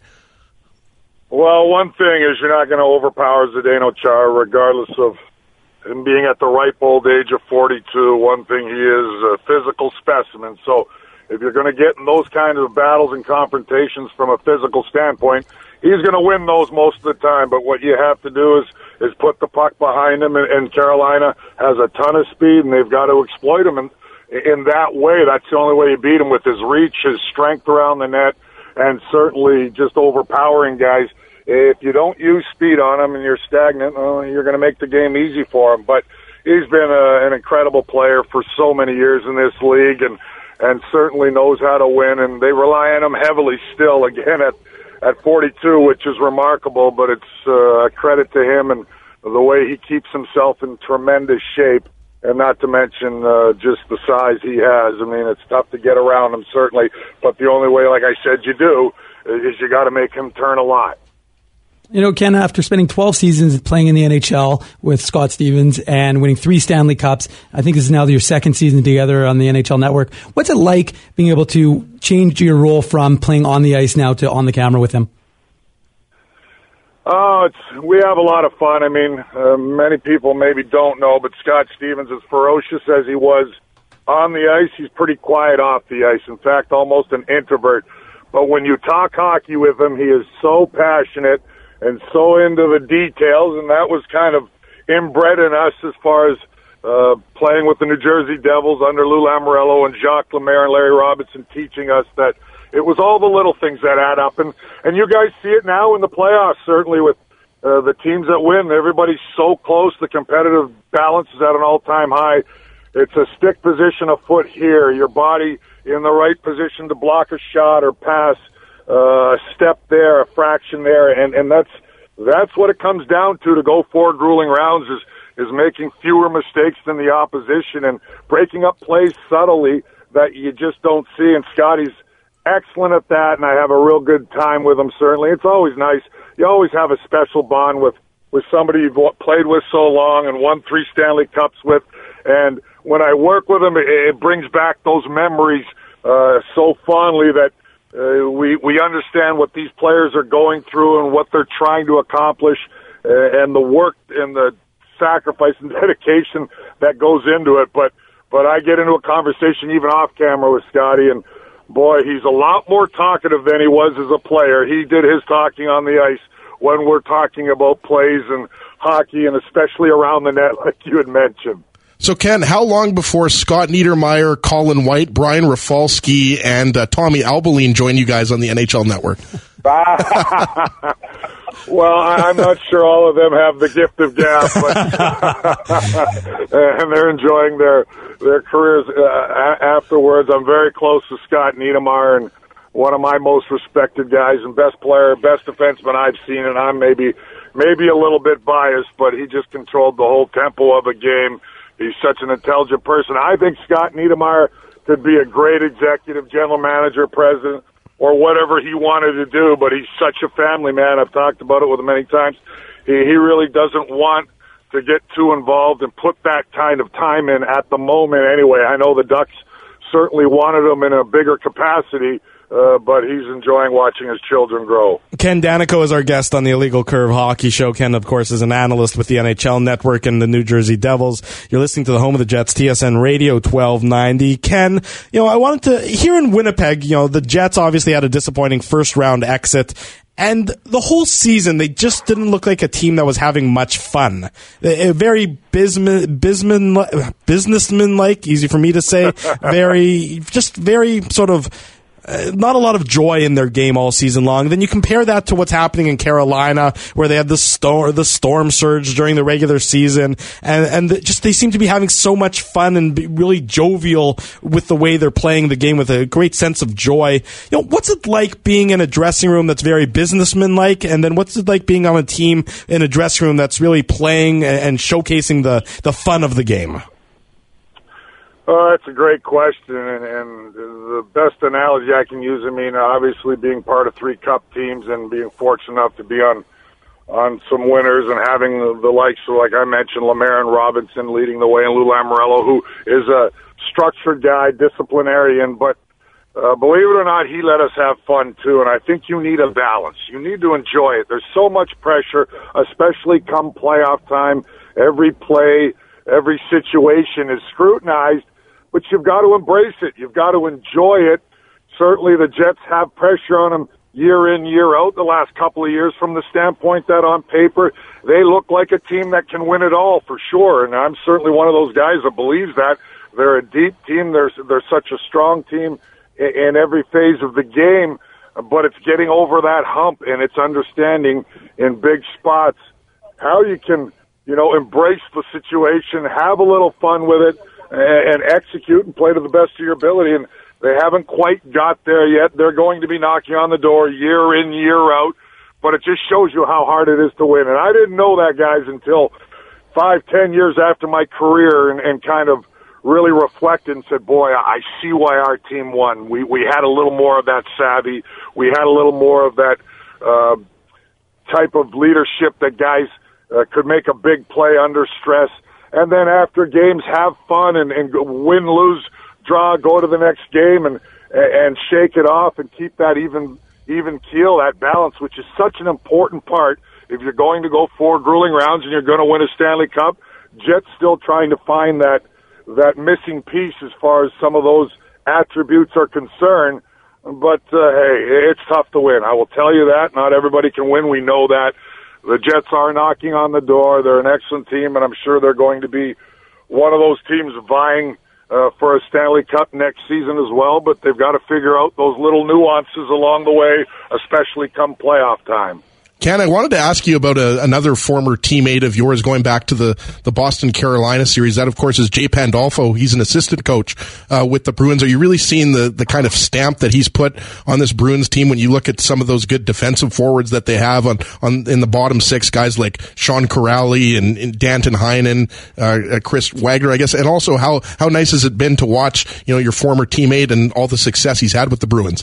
H: Well, one thing is you're not going to overpower Zdeno Chara regardless of him being at the ripe old age of 42. One thing, he is a physical specimen. So if you're going to get in those kinds of battles and confrontations from a physical standpoint, he's going to win those most of the time. But what you have to do is put the puck behind him, and Carolina has a ton of speed, and they've got to exploit him in that way. That's the only way you beat him, with his reach, his strength around the net, and certainly just overpowering guys. If you don't use speed on him and you're stagnant, you're going to make the game easy for him. But he's been an incredible player for so many years in this league, and certainly knows how to win, and they rely on him heavily still, again, at 42, which is remarkable, but it's a credit to him and the way he keeps himself in tremendous shape, and not to mention just the size he has. I mean, it's tough to get around him, certainly, but the only way, like I said, you do is you got to make him turn a lot.
E: You know, Ken, after spending 12 seasons playing in the NHL with Scott Stevens and winning 3 Stanley Cups, I think this is now your second season together on the NHL Network. What's it like being able to change your role from playing on the ice now to on the camera with him?
H: Oh, we have a lot of fun. I mean, many people maybe don't know, but Scott Stevens, as ferocious as he was on the ice, he's pretty quiet off the ice. In fact, almost an introvert. But when you talk hockey with him, he is so passionate and so into the details, and that was kind of inbred in us as far as playing with the New Jersey Devils under Lou Lamoriello and Jacques Lemaire and Larry Robinson, teaching us that it was all the little things that add up. And you guys see it now in the playoffs, certainly with the teams that win. Everybody's so close. The competitive balance is at an all-time high. It's a stick position, a foot here, your body in the right position to block a shot or pass, a step there, a fraction there, and that's what it comes down to go 4 grueling rounds is making fewer mistakes than the opposition and breaking up plays subtly that you just don't see. And Scotty's excellent at that, and I have a real good time with him, certainly. It's always nice. You always have a special bond with somebody you've played with so long and won 3 Stanley Cups with. And when I work with him, it brings back those memories so fondly that we understand what these players are going through and what they're trying to accomplish, and the work and the sacrifice and dedication that goes into it. But I get into a conversation even off camera with Scotty, and boy, he's a lot more talkative than he was as a player. He did his talking on the ice when we're talking about plays and hockey, and especially around the net, like you had mentioned.
D: So, Ken, how long before Scott Niedermayer, Colin White, Brian Rafalski, and Tommy Albaline join you guys on the NHL Network?
H: Well, I'm not sure all of them have the gift of gab, but and they're enjoying their careers afterwards. I'm very close to Scott Niedermayer, and one of my most respected guys and best player, best defenseman I've seen, and I'm maybe a little bit biased, but he just controlled the whole tempo of a game. He's such an intelligent person. I think Scott Niedermayer could be a great executive, general manager, president, or whatever he wanted to do, but he's such a family man. I've talked about it with him many times. He really doesn't want to get too involved and put that kind of time in at the moment anyway. I know the Ducks certainly wanted him in a bigger capacity, but he's enjoying watching his children grow.
C: Ken Danico is our guest on the Illegal Curve Hockey Show. Ken, of course, is an analyst with the NHL Network and the New Jersey Devils. You're listening to the home of the Jets, TSN Radio 1290. Ken, I wanted to, here in Winnipeg, the Jets obviously had a disappointing first-round exit. And the whole season, they just didn't look like a team that was having much fun. Very businessman-like, easy for me to say. Very sort of, not a lot of joy in their game all season long. Then you compare that to what's happening in Carolina, where they had the storm surge during the regular season, and they seem to be having so much fun and be really jovial with the way they're playing the game with a great sense of joy. What's it like being in a dressing room that's very businessman-like, and then what's it like being on a team in a dressing room that's really playing and showcasing the fun of the game?
H: That's a great question, and the best analogy I can use, obviously being part of 3 Cup teams and being fortunate enough to be on some winners and having the likes of, like I mentioned, Lemaire and Robinson leading the way, and Lou Lamoriello, who is a structured guy, disciplinarian, but believe it or not, he let us have fun too, and I think you need a balance. You need to enjoy it. There's so much pressure, especially come playoff time. Every play, every situation is scrutinized, but you've got to embrace it. You've got to enjoy it. Certainly the Jets have pressure on them year in, year out the last couple of years from the standpoint that on paper they look like a team that can win it all for sure, and I'm certainly one of those guys that believes that. They're a deep team. They're such a strong team in every phase of the game, but it's getting over that hump, and it's understanding in big spots how you can, embrace the situation, have a little fun with it, and execute and play to the best of your ability. And they haven't quite got there yet. They're going to be knocking on the door year in, year out, but it just shows you how hard it is to win. And I didn't know that, guys, until 5-10 years after my career, and kind of really reflected and said, boy, I see why our team won. We had a little more of that savvy. We had a little more of that type of leadership that guys could make a big play under stress. And then after games, have fun and win, lose, draw, go to the next game and shake it off and keep that even keel, that balance, which is such an important part. If you're going to go 4 grueling rounds and you're going to win a Stanley Cup, Jets still trying to find that missing piece as far as some of those attributes are concerned. But, hey, it's tough to win. I will tell you that. Not everybody can win. We know that. The Jets are knocking on the door. They're an excellent team, and I'm sure they're going to be one of those teams vying for a Stanley Cup next season as well. But they've got to figure out those little nuances along the way, especially come playoff time.
D: Ken, I wanted to ask you about another former teammate of yours going back to the Boston-Carolina series. That, of course, is Jay Pandolfo. He's an assistant coach with the Bruins. Are you really seeing the kind of stamp that he's put on this Bruins team when you look at some of those good defensive forwards that they have in the bottom 6, guys like Sean Corrali and Danton Heinen, Chris Wagner, I guess, and also how nice has it been to watch, your former teammate and all the success he's had with the Bruins?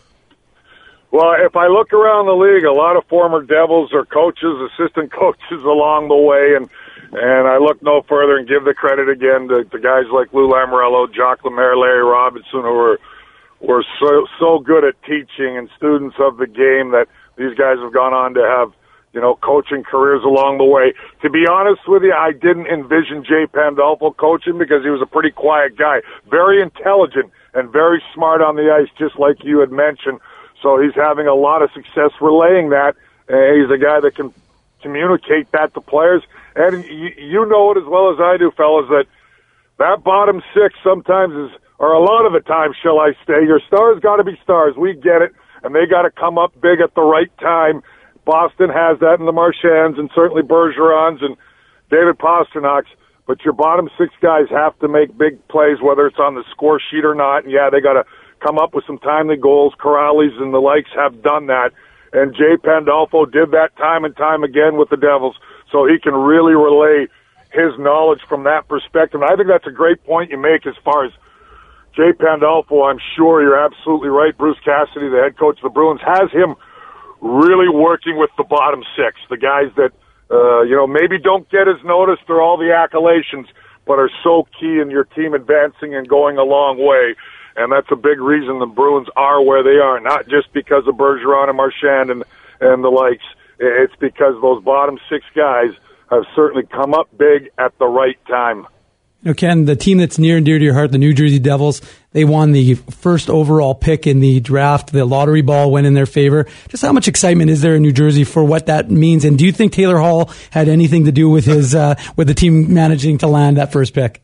H: Well, if I look around the league, a lot of former Devils are coaches, assistant coaches along the way, and I look no further and give the credit again to guys like Lou Lamoriello, Jacques Lemaire, Larry Robinson, who were so good at teaching, and students of the game that these guys have gone on to have, coaching careers along the way. To be honest with you, I didn't envision Jay Pandolfo coaching because he was a pretty quiet guy, very intelligent and very smart on the ice, just like you had mentioned. So he's having a lot of success relaying that. He's a guy that can communicate that to players. And you know it as well as I do, fellas, that bottom 6 sometimes or a lot of the time, shall I say, your stars got to be stars. We get it. And they got to come up big at the right time. Boston has that in the Marchands and certainly Bergerons and David Pasternak's. But your bottom 6 guys have to make big plays, whether it's on the score sheet or not. And, yeah, they got to come up with some timely goals. Corrales and the likes have done that. And Jay Pandolfo did that time and time again with the Devils. So he can really relay his knowledge from that perspective. And I think that's a great point you make as far as Jay Pandolfo, I'm sure you're absolutely right. Bruce Cassidy, the head coach of the Bruins, has him really working with the bottom six, the guys that, maybe don't get as noticed or all the accolations, but are so key in your team advancing and going a long way. And that's a big reason the Bruins are where they are, not just because of Bergeron and Marchand and the likes. It's because those bottom six guys have certainly come up big at the right time.
E: Ken, the team that's near and dear to your heart, the New Jersey Devils, they won the first overall pick in the draft. The lottery ball went in their favor. Just how much excitement is there in New Jersey for what that means? And do you think Taylor Hall had anything to do with his with the team managing to land that first pick?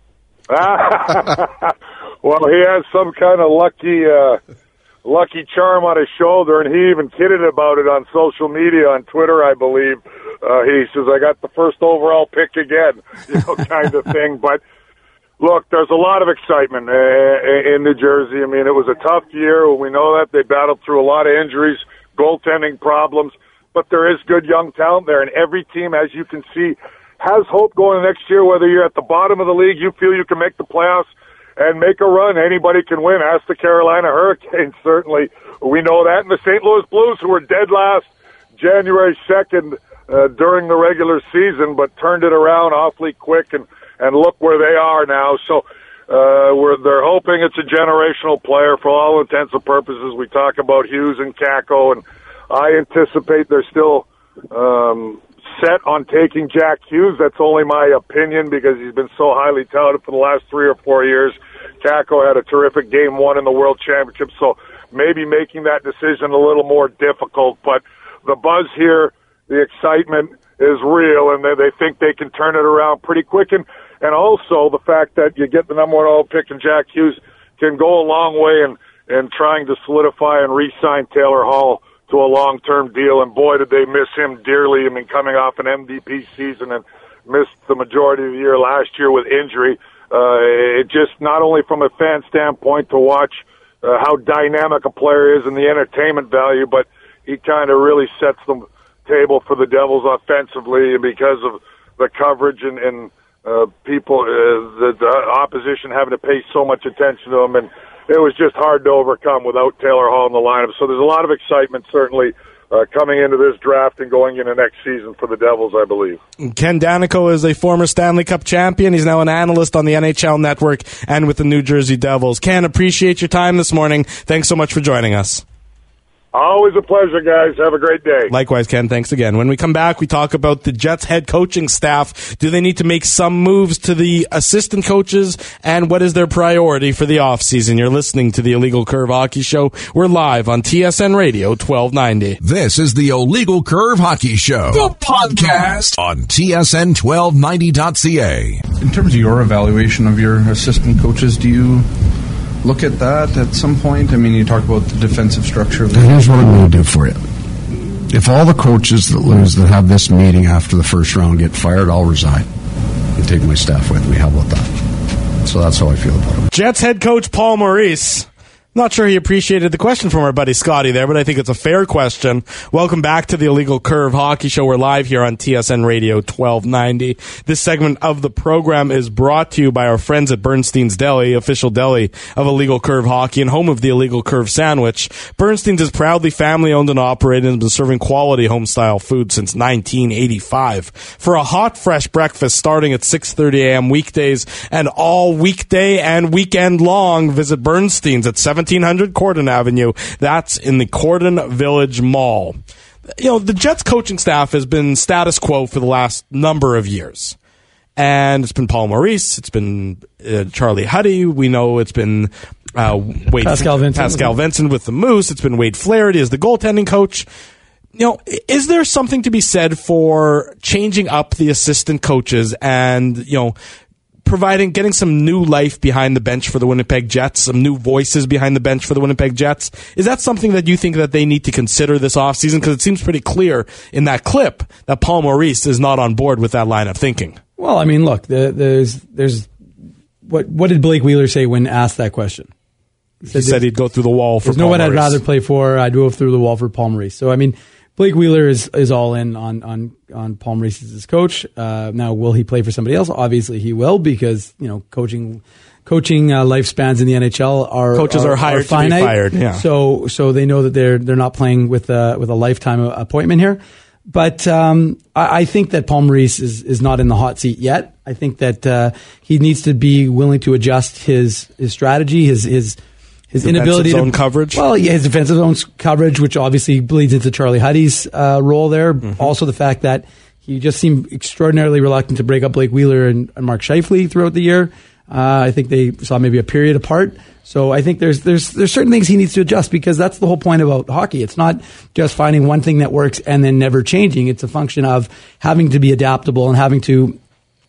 H: Well, he has some kind of lucky charm on his shoulder, and he even kidded about it on social media, on Twitter, I believe. He says, I got the first overall pick again, kind of thing. But, look, there's a lot of excitement in New Jersey. I mean, it was a tough year. We know that. They battled through a lot of injuries, goaltending problems. But there is good young talent there, and every team, as you can see, has hope going next year. Whether you're at the bottom of the league, you feel you can make the playoffs and make a run. Anybody can win. Ask the Carolina Hurricanes, certainly. We know that. And the St. Louis Blues, who were dead last January 2nd during the regular season, but turned it around awfully quick, and look where they are now. So they're hoping it's a generational player for all intents and purposes. We talk about Hughes and Kakko, and I anticipate they're still set on taking Jack Hughes. That's only my opinion because he's been so highly touted for the last 3 or 4 years. Kakko had a terrific Game 1 in the World Championship, so maybe making that decision a little more difficult. But the buzz here, the excitement is real, and they think they can turn it around pretty quick. And also the fact that you get the number 1 overall pick and Jack Hughes can go a long way in trying to solidify and re-sign Taylor Hall to a long-term deal. And boy, did they miss him dearly. I mean, coming off an MVP season and missed the majority of the year last year with injury. It just, not only from a fan standpoint to watch how dynamic a player is and the entertainment value, but he kind of really sets the table for the Devils offensively because of the coverage and people, the opposition having to pay so much attention to him. And it was just hard to overcome without Taylor Hall in the lineup. So there's a lot of excitement, certainly, coming into this draft and going into next season for the Devils, I believe.
C: Ken Daneyko is a former Stanley Cup champion. He's now an analyst on the NHL Network and with the New Jersey Devils. Ken, appreciate your time this morning. Thanks so much for joining us.
H: Always a pleasure, guys. Have a great day.
C: Likewise, Ken. Thanks again. When we come back, we talk about the Jets head coaching staff. Do they need to make some moves to the assistant coaches? And what is their priority for the offseason? You're listening to the Illegal Curve Hockey Show. We're live on TSN Radio 1290.
A: This is the Illegal Curve Hockey Show, the podcast on TSN1290.ca.
I: In terms of your evaluation of your assistant coaches, do you look at that at some point? I mean, you talk about the defensive structure of the
J: Here's what I'm going to do for you. If all the coaches that lose that have this meeting after the first round get fired, I'll resign and take my staff with me. How about that? So that's how I feel about it.
C: Jets head coach Paul Maurice. Not sure he appreciated the question from our buddy Scotty there, but I think it's a fair question. Welcome back to the Illegal Curve Hockey Show. We're live here on TSN Radio 1290. This segment of the program is brought to you by our friends at Bernstein's Deli, official deli of Illegal Curve Hockey and home of the Illegal Curve Sandwich. Bernstein's is proudly family-owned and operated and has been serving quality home-style food since 1985. For a hot, fresh breakfast starting at 6:30 a.m. weekdays and all weekday and weekend long, visit Bernstein's at 1700 Cordon Avenue. That's in the Cordon Village Mall. You know, the Jets coaching staff has been status quo for the last number of years. And it's been Paul Maurice. It's been Charlie Huddy. We know it's been Pascal Vincent with the Moose. It's been Wade Flaherty as the goaltending coach. You know, is there something to be said for changing up the assistant coaches and, you know, getting some new life behind the bench for the Winnipeg Jets, some new voices behind the bench for the Winnipeg Jets? Is that something that you think that they need to consider this offseason? Because it seems pretty clear in that clip that Paul Maurice is not on board with that line of thinking.
E: Well, I mean, look, there's what did Blake Wheeler say when asked that question?
C: He said he'd go through the wall for Paul Maurice.
E: No one I'd rather play for. I'd go through the wall for Paul Maurice. So, I mean, Blake Wheeler is all in on Paul Maurice as his coach. Now, will he play for somebody else? Obviously, he will, because, you know, coaching coaching lifespans in the NHL are
C: hired
E: finite.
C: To be fired. Yeah.
E: So they know that they're not playing with a lifetime appointment here. But I think that Paul Maurice is not in the hot seat yet. I think that he needs to be willing to adjust his strategy, his inability to
C: zone coverage.
E: Well, yeah, his defensive zone coverage, which obviously bleeds into Charlie Huddy's role there. Mm-hmm. Also, the fact that he just seemed extraordinarily reluctant to break up Blake Wheeler and Mark Scheifele throughout the year. I think they saw maybe a period apart. So I think there's certain things he needs to adjust, because that's the whole point about hockey. It's not just finding one thing that works and then never changing. It's a function of having to be adaptable and having to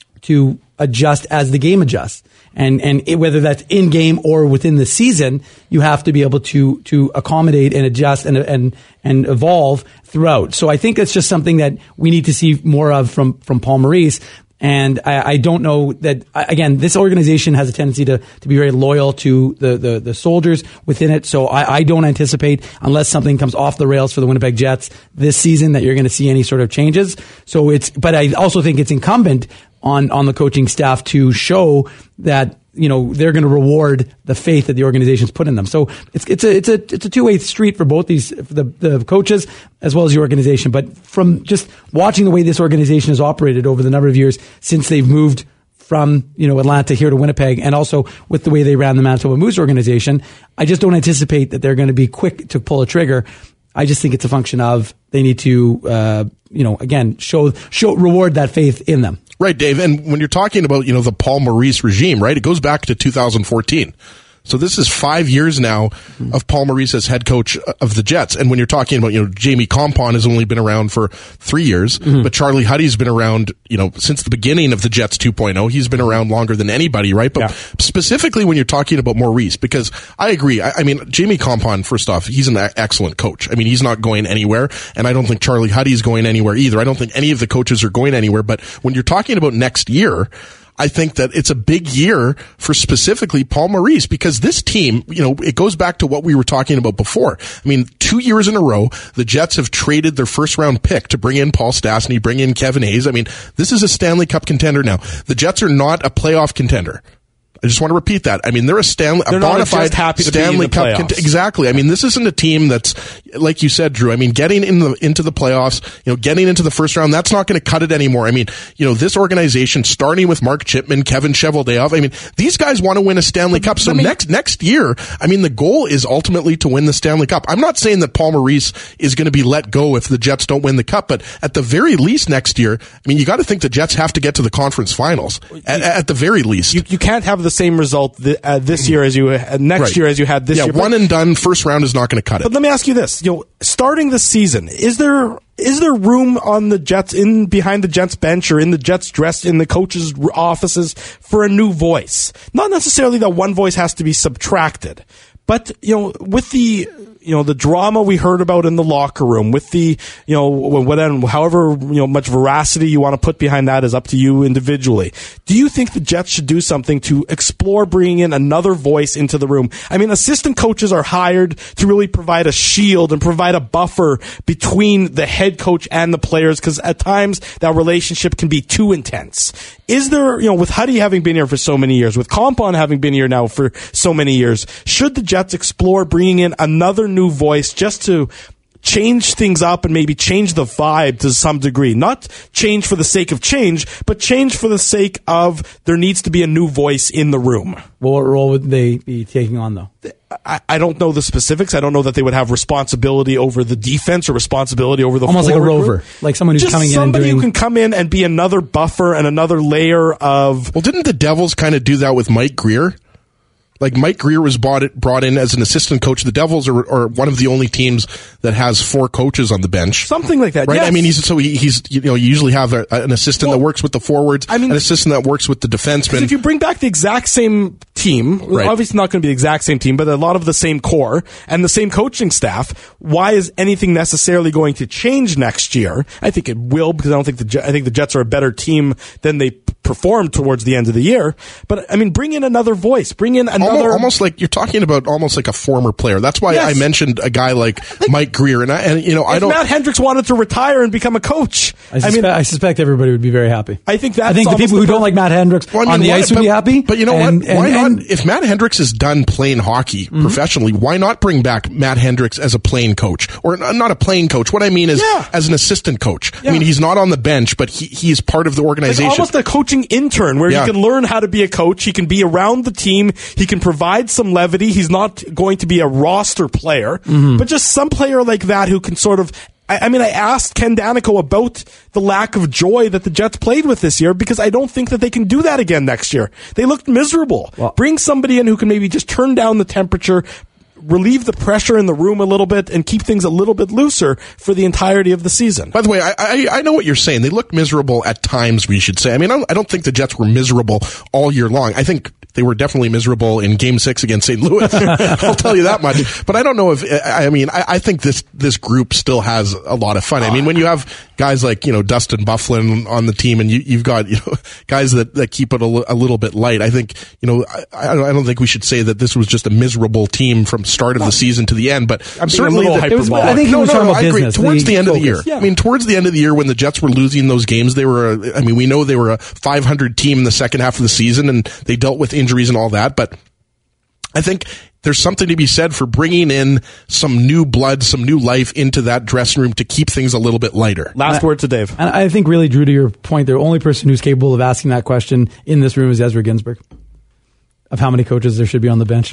E: adjust as the game adjusts. And whether that's in game or within the season, you have to be able to accommodate and adjust and evolve throughout. So I think it's just something that we need to see more of from Paul Maurice. And I don't know that, again, this organization has a tendency to be very loyal to the soldiers within it. So I don't anticipate, unless something comes off the rails for the Winnipeg Jets this season, that you're going to see any sort of changes. But I also think it's incumbent on the coaching staff to show that, they're going to reward the faith that the organization's put in them. So it's a two-way street for both the coaches as well as the organization. But from just watching the way this organization has operated over the number of years since they've moved from Atlanta here to Winnipeg, and also with the way they ran the Manitoba Moose organization, I just don't anticipate that they're going to be quick to pull a trigger. I just think it's a function of they need to, again, reward that faith in them.
D: Right, Dave. And when you're talking about, the Paul Maurice regime, right, it goes back to 2014. So this is 5 years now of Paul Maurice as head coach of the Jets. And when you're talking about, Jamie Compon has only been around for 3 years, but Charlie Huddy's been around, since the beginning of the Jets 2.0. He's been around longer than anybody, right? But specifically when you're talking about Maurice, because I agree. I mean, Jamie Compon, first off, he's an excellent coach. I mean, he's not going anywhere, and I don't think Charlie Huddy's going anywhere either. I don't think any of the coaches are going anywhere. But when you're talking about next year, I think that it's a big year for specifically Paul Maurice, because this team, it goes back to what we were talking about before. I mean, 2 years in a row, the Jets have traded their first round pick to bring in Paul Stastny, bring in Kevin Hayes. I mean, this is a Stanley Cup contender now. The Jets are not a playoff contender. I just want to repeat that. I mean, they're a bona fide Stanley Cup contender. Exactly. I mean, this isn't a team that's, like you said, Drew. I mean, getting into the playoffs, getting into the first round, that's not going to cut it anymore. I mean, this organization, starting with Mark Chipman, Kevin Cheveldayoff, I mean, these guys want to win a Stanley Cup. So next year, I mean, the goal is ultimately to win the Stanley Cup. I'm not saying that Paul Maurice is going to be let go if the Jets don't win the Cup, but at the very least next year, I mean, you got to think the Jets have to get to the conference finals at the very least.
C: You can't have the same result this year as you next year as you had this year.
D: Yeah, one and done. First round is not going to cut it.
C: But let me ask you this: starting the season, is there room on the Jets behind the Jets bench or in the Jets dressed in the coaches' offices for a new voice? Not necessarily that one voice has to be subtracted, but with the the drama we heard about in the locker room, with the however much veracity you want to put behind that is up to you individually. Do you think the Jets should do something to explore bringing in another voice into the room? I mean, assistant coaches are hired to really provide a shield and provide a buffer between the head coach and the players, because at times that relationship can be too intense. Is there, with Huddy having been here for so many years, with Compon having been here now for so many years, should the Jets explore bringing in another new voice just to change things up and maybe change the vibe to some degree? Not change for the sake of change, but change for the sake of there needs to be a new voice in the room.
E: Well, what role would they be taking on, though?
C: I don't know the specifics. I don't know that they would have responsibility over the defense or responsibility over the
E: almost like a rover, group. Like someone who's
C: just
E: coming in and doing...
C: somebody who can come in and be another buffer and another layer of...
D: Well, didn't the Devils kind of do that with Mike Greer? Like Mike Greer was brought in as an assistant coach. The Devils are one of the only teams that has 4 coaches on the bench.
C: Something like that,
D: right?
C: Yes.
D: I mean, he's you usually have an assistant that works with the forwards, an assistant that works with the defensemen.
C: If you bring back the exact same team, obviously not going to be the exact same team, but a lot of the same core and the same coaching staff, why is anything necessarily going to change next year? I think it will, because I think the Jets are a better team than they performed towards the end of the year. But I mean, bring in another voice, bring in another...
D: Almost like you're talking about almost like a former player. That's why I mentioned a guy like Mike Greer. And I don't...
C: Matt Hendricks wanted to retire and become a coach.
E: I suspect everybody would be very happy.
C: I think
E: the people who don't like Matt Hendricks on the ice would be happy.
D: But you know what? Why not if Matt Hendricks is done playing hockey professionally, why not bring back Matt Hendricks as a playing coach? Or not a playing coach. What I mean is as an assistant coach. I mean, he's not on the bench, but he's part of the organization.
C: Like almost a coaching intern where he can learn how to be a coach. He can be around the team. He can provide some levity. He's not going to be a roster player, but just some player like that who can sort of... I mean, I asked Ken Danico about the lack of joy that the Jets played with this year because I don't think that they can do that again next year. They looked miserable. Well, bring somebody in who can maybe just turn down the temperature, relieve the pressure in the room a little bit, and keep things a little bit looser for the entirety of the season.
D: By the way, I know what you're saying. They looked miserable at times, we should say. I mean, I don't think the Jets were miserable all year long. I think they were definitely miserable in Game 6 against St. Louis. I'll tell you that much. But I don't know if, I think this group still has a lot of fun. I mean, when you have guys like, Dustin Byfuglien on the team and you've got, guys that keep it a little bit light, I think, I don't think we should say that this was just a miserable team from start of the season to the end, but
C: I'm certainly
D: I
C: think
D: I agree. Towards the end of the year. Yeah. I mean, towards the end of the year when the Jets were losing those games, we know they were a 500 team in the second half of the season and they dealt with injuries and all that, but I think there's something to be said for bringing in some new blood, some new life into that dressing room to keep things a little bit lighter.
C: Last word to Dave.
E: And I think really, Drew, to your point, the only person who's capable of asking that question in this room is Ezra Ginsburg. Of how many coaches there should be on the bench.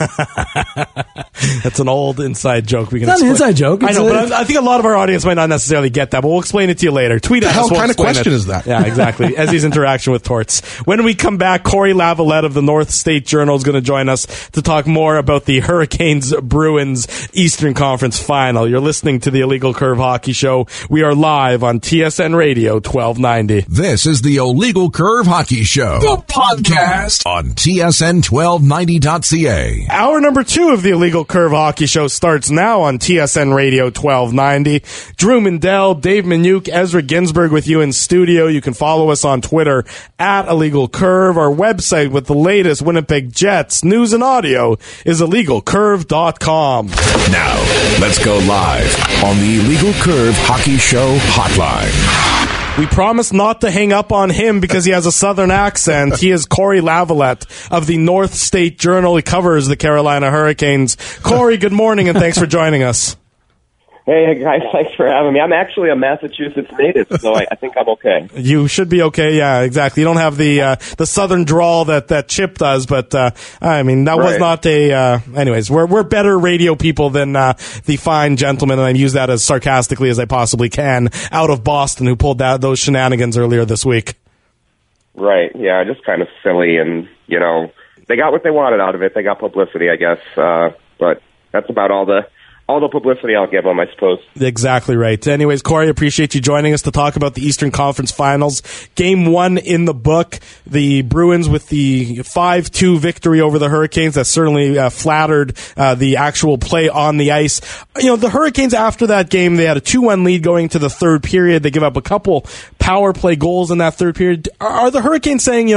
C: That's an old inside joke.
E: It's not an inside joke.
C: I know, but I think a lot of our audience might not necessarily get that, but we'll explain it to you later. Tweet at us.
D: What kind of question is that?
C: Yeah, exactly. Ezzy's interaction with Torts. When we come back, Corey Lavalette of the North State Journal is going to join us to talk more about the Hurricanes-Bruins Eastern Conference Final. You're listening to the Illegal Curve Hockey Show. We are live on TSN Radio 1290.
A: This is the Illegal Curve Hockey Show, the podcast on TSN1290.ca.
C: Hour number 2 of the Illegal Curve Hockey Show starts now on TSN Radio 1290. Drew Mindell, Dave Minuk, Ezra Ginsburg with you in studio. You can follow us on Twitter at Illegal Curve. Our website with the latest Winnipeg Jets news and audio is illegalcurve.com.
A: Now, let's go live on the Illegal Curve Hockey Show hotline.
C: We promise not to hang up on him because he has a southern accent. He is Corey Lavalette of the North State Journal. He covers the Carolina Hurricanes. Corey, good morning, and thanks for joining us.
K: Hey, guys, thanks for having me. I'm actually a Massachusetts native, so I think I'm okay.
C: You should be okay, yeah, exactly. You don't have the southern drawl that Chip does, but, was not a, anyways, we're better radio people than the fine gentleman, and I use that as sarcastically as I possibly can, out of Boston, who pulled those shenanigans earlier this week.
K: Right, yeah, just kind of silly, and, they got what they wanted out of it. They got publicity, I guess, but that's about all the publicity I'll give them, I suppose.
C: Exactly right. Anyways, Corey, appreciate you joining us to talk about the Eastern Conference Finals. Game 1 in the book. The Bruins with the 5-2 victory over the Hurricanes. That certainly flattered the actual play on the ice. The Hurricanes, after that game, they had a 2-1 lead going to the third period. They give up a couple power play goals in that third period. Are the Hurricanes saying,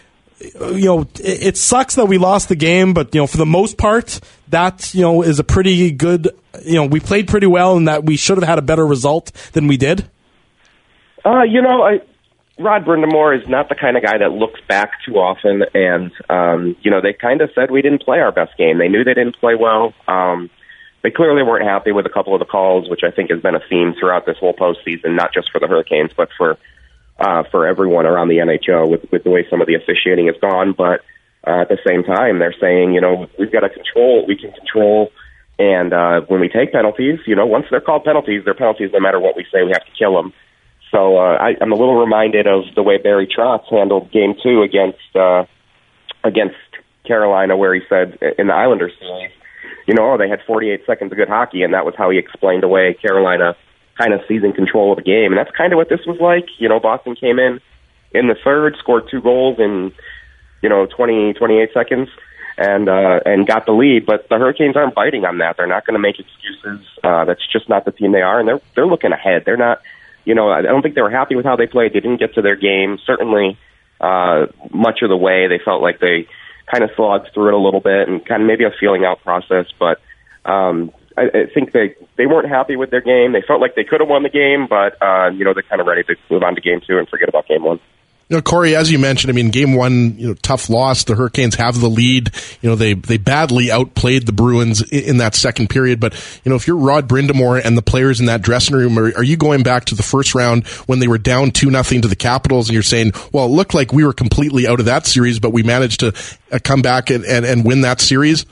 C: it sucks that we lost the game, but, for the most part, that, is a pretty good, we played pretty well and that we should have had a better result than we did?
K: Rod Brind'Amour is not the kind of guy that looks back too often, and, they kind of said we didn't play our best game. They knew they didn't play well. They clearly weren't happy with a couple of the calls, which I think has been a theme throughout this whole postseason, not just for the Hurricanes, but for everyone around the NHL with the way some of the officiating has gone. But at the same time, they're saying, we've got to control what we can control. And when we take penalties, once they're called penalties, they're penalties no matter what we say. We have to kill them. So I'm a little reminded of the way Barry Trotz handled Game 2 against Carolina, where he said in the Islanders series, they had 48 seconds of good hockey, and that was how he explained away Carolina kind of seizing control of the game. And that's kind of what this was like. Boston came in the third, scored 2 goals in, 28 seconds and got the lead. But the Hurricanes aren't biting on that. They're not going to make excuses. That's just not the team they are. And they're looking ahead. They're not, I don't think they were happy with how they played. They didn't get to their game. Certainly, much of the way they felt like they kind of slogged through it a little bit and kind of maybe a feeling out process. But, I think they weren't happy with their game. They felt like they could have won the game, but, they're kind of ready to move on to Game 2 and forget about Game 1.
D: Corey, as you mentioned, I mean, game one, tough loss. The Hurricanes have the lead. They badly outplayed the Bruins in that second period. But, if you're Rod Brind'Amour and the players in that dressing room, are you going back to the first round when they were down 2-0 to the Capitals and you're saying, well, it looked like we were completely out of that series, but we managed to come back and win that series?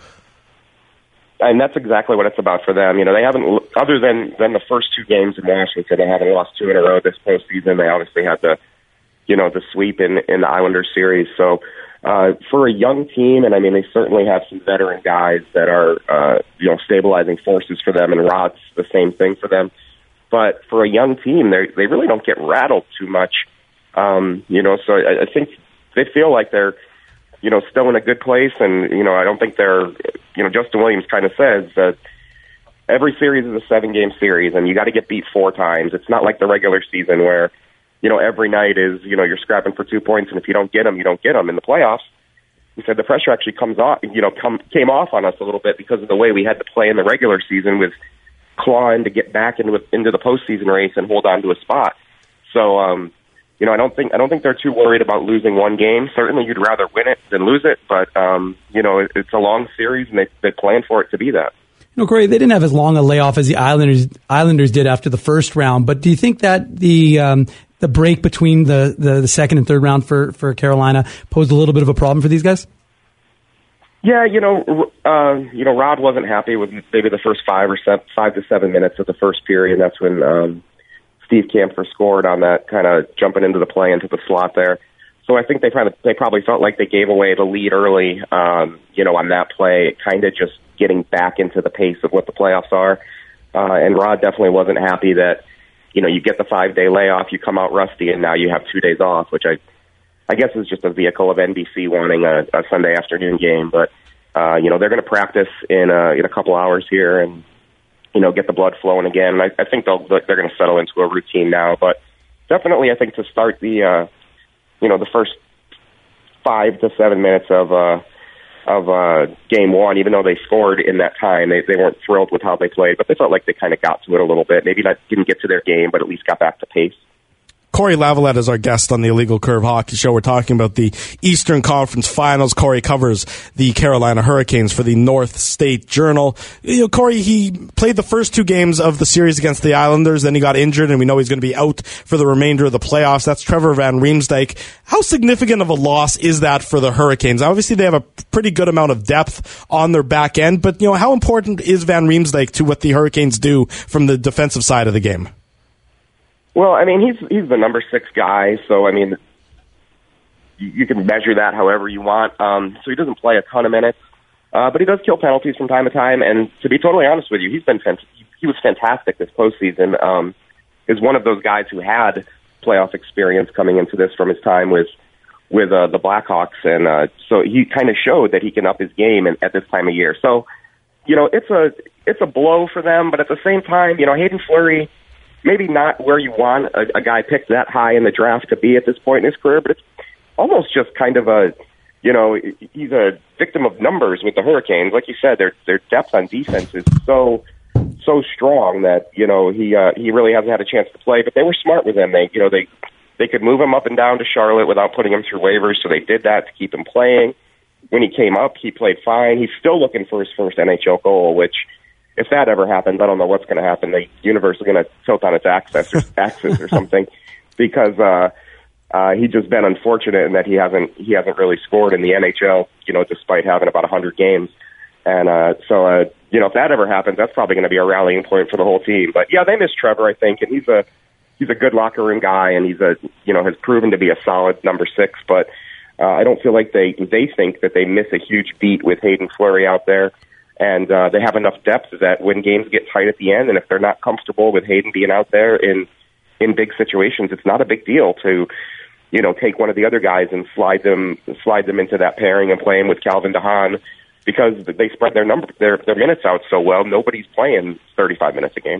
K: And that's exactly what it's about for them. They haven't, other than the first two games in Washington, they haven't lost two in a row this postseason. They obviously had the sweep in the Islanders series. So for a young team, and I mean, they certainly have some veteran guys that are, stabilizing forces for them, and Rod's the same thing for them. But for a young team, they really don't get rattled too much. So I think they feel like they're, still in a good place. And, I don't think they're, Justin Williams kind of says that every series is a 7-game series and you got to get beat 4 times. It's not like the regular season where, every night is, you're scrapping for 2 points, and if you don't get them, you don't get them. In the playoffs, he said the pressure actually came off on us a little bit because of the way we had to play in the regular season with clawing to get back into the postseason race and hold on to a spot. So, I don't think they're too worried about losing one game. Certainly, you'd rather win it than lose it, but it's a long series, and they plan for it to be that.
E: Corey, they didn't have as long a layoff as the Islanders did after the first round, but do you think that the break between the second and third round for Carolina posed a little bit of a problem for these guys?
K: Yeah, Rod wasn't happy with maybe the first 5 to 7 minutes of the first period. That's when Steve Kampfer scored on that, kind of jumping into the play into the slot there. So I think they probably felt like they gave away the lead early, on that play, kind of just getting back into the pace of what the playoffs are. And Rod definitely wasn't happy that, you get the 5-day layoff, you come out rusty, and now you have 2 days off, which I guess is just a vehicle of NBC wanting a Sunday afternoon game. But, they're going to practice in a couple hours here and, get the blood flowing again. And I think they're going to settle into a routine now. But definitely, I think to start the first 5 to 7 minutes of game one, even though they scored in that time, they weren't thrilled with how they played, but they felt like they kind of got to it a little bit. Maybe didn't get to their game, but at least got back to pace.
C: Corey Lavalette is our guest on the Illegal Curve Hockey Show. We're talking about the Eastern Conference Finals. Corey covers the Carolina Hurricanes for the North State Journal. Corey, he played the first 2 games of the series against the Islanders, then he got injured, and we know he's going to be out for the remainder of the playoffs. That's Trevor Van Riemsdyk. How significant of a loss is that for the Hurricanes? Obviously, they have a pretty good amount of depth on their back end, but how important is Van Riemsdyk to what the Hurricanes do from the defensive side of the game?
K: Well, I mean, he's the number 6 guy, so I mean, you can measure that however you want. So he doesn't play a ton of minutes, but he does kill penalties from time to time. And to be totally honest with you, he was fantastic this postseason. Is one of those guys who had playoff experience coming into this from his time with the Blackhawks, and so he kind of showed that he can up his game at this time of year. So, it's a blow for them, but at the same time, Hayden Fleury, maybe not where you want a guy picked that high in the draft to be at this point in his career, but it's almost just kind of he's a victim of numbers with the Hurricanes. Like you said, their depth on defense is so strong that, he really hasn't had a chance to play, but they were smart with him. They could move him up and down to Charlotte without putting him through waivers, so they did that to keep him playing. When he came up, he played fine. He's still looking for his first NHL goal, which, if that ever happens, I don't know what's going to happen. The universe is going to tilt on its axis or something, because he's just been unfortunate in that he hasn't really scored in the NHL, despite having about 100 games. And so if that ever happens, that's probably going to be a rallying point for the whole team. But yeah, they miss Trevor, I think, and he's a good locker room guy, and he's has proven to be a solid number 6. But I don't feel like they think that they miss a huge beat with Hayden Fleury out there. And they have enough depth that when games get tight at the end, and if they're not comfortable with Hayden being out there in big situations, it's not a big deal to, take one of the other guys and slide them into that pairing and play him with Calvin DeHaan, because they spread their minutes out so well. Nobody's playing 35 minutes a game.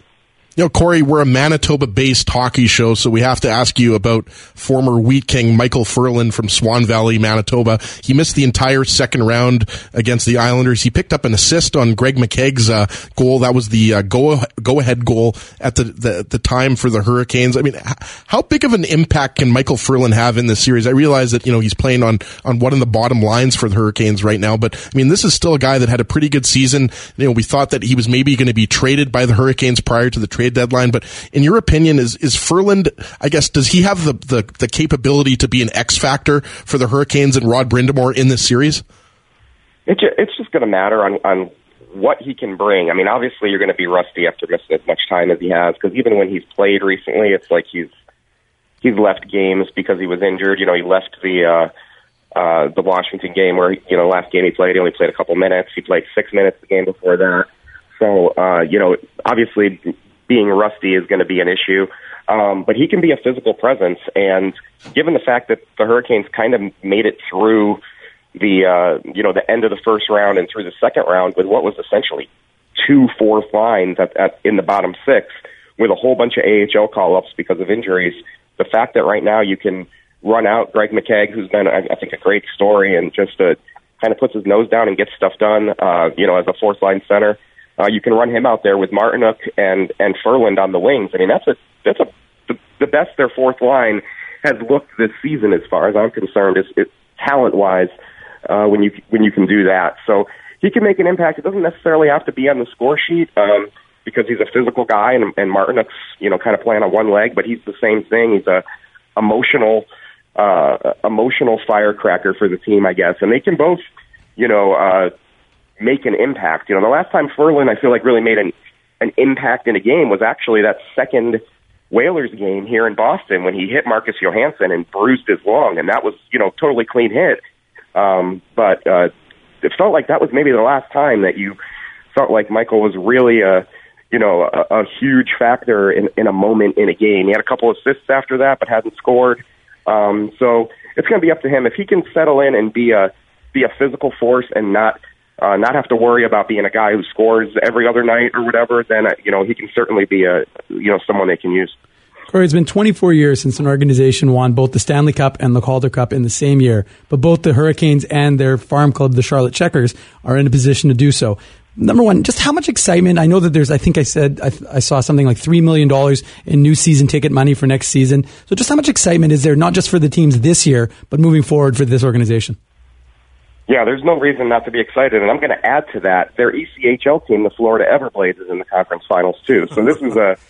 D: You know, Corey, we're a Manitoba-based hockey show, so we have to ask you about former Wheat King Michael Ferland from Swan Valley, Manitoba. He missed the entire second round against the Islanders. He picked up an assist on Greg McKegg's goal. That was the go-ahead goal at the time for the Hurricanes. I mean, how big of an impact can Michael Ferland have in this series? I realize that, you know, he's playing on one of the bottom lines for the Hurricanes right now, but I mean, this is still a guy that had a pretty good season. You know, we thought that he was maybe going to be traded by the Hurricanes prior to the trade deadline, but in your opinion, is Ferland, I guess, does he have the capability to be an X factor for the Hurricanes and Rod Brind'Amour in this series?
K: It's just going to matter on what he can bring. I mean, obviously you're going to be rusty after missing as much time as he has, because even when he's played recently, it's like he's left games because he was injured. You know, he left the Washington game where, you know, last game he only played a couple minutes. He played 6 minutes the game before that. So, you know, obviously being rusty is going to be an issue. But he can be a physical presence. And given the fact that the Hurricanes kind of made it through the, you know, the end of the first round and through the second round with what was essentially 2 fourth lines in the bottom 6 with a whole bunch of AHL call-ups because of injuries, the fact that right now you can run out Greg McKegg, who's been, I think, a great story and just kind of puts his nose down and gets stuff done, you know, as a fourth line center. You can run him out there with Martinook and Ferland on the wings. I mean, that's the best their fourth line has looked this season, as far as I'm concerned, is talent-wise, when you can do that. So he can make an impact. It doesn't necessarily have to be on the score sheet, because he's a physical guy, and Martinook's, you know, kind of playing on one leg, but he's the same thing. He's a emotional firecracker for the team, I guess. And they can both, you know, make an impact. You know, the last time Ferland, I feel like, really made an impact in a game was actually that second Whalers game here in Boston when he hit Marcus Johansson and bruised his lung, and that was, you know, totally clean hit. But it felt like that was maybe the last time that you felt like Michael was really a huge factor in a moment in a game. He had a couple assists after that, but hadn't scored. So it's going to be up to him. If he can settle in and be a physical force and not have to worry about being a guy who scores every other night or whatever, then, you know, he can certainly be someone they can use.
E: Corey, it's been 24 years since an organization won both the Stanley Cup and the Calder Cup in the same year, but both the Hurricanes and their farm club, the Charlotte Checkers, are in a position to do so. Number one, just how much excitement? I know that there's, I think I said, I saw something like $3 million in new season ticket money for next season. So just how much excitement is there, not just for the teams this year, but moving forward for this organization?
K: Yeah, there's no reason not to be excited. And I'm going to add to that, their ECHL team, the Florida Everblades, is in the conference finals too. So this is a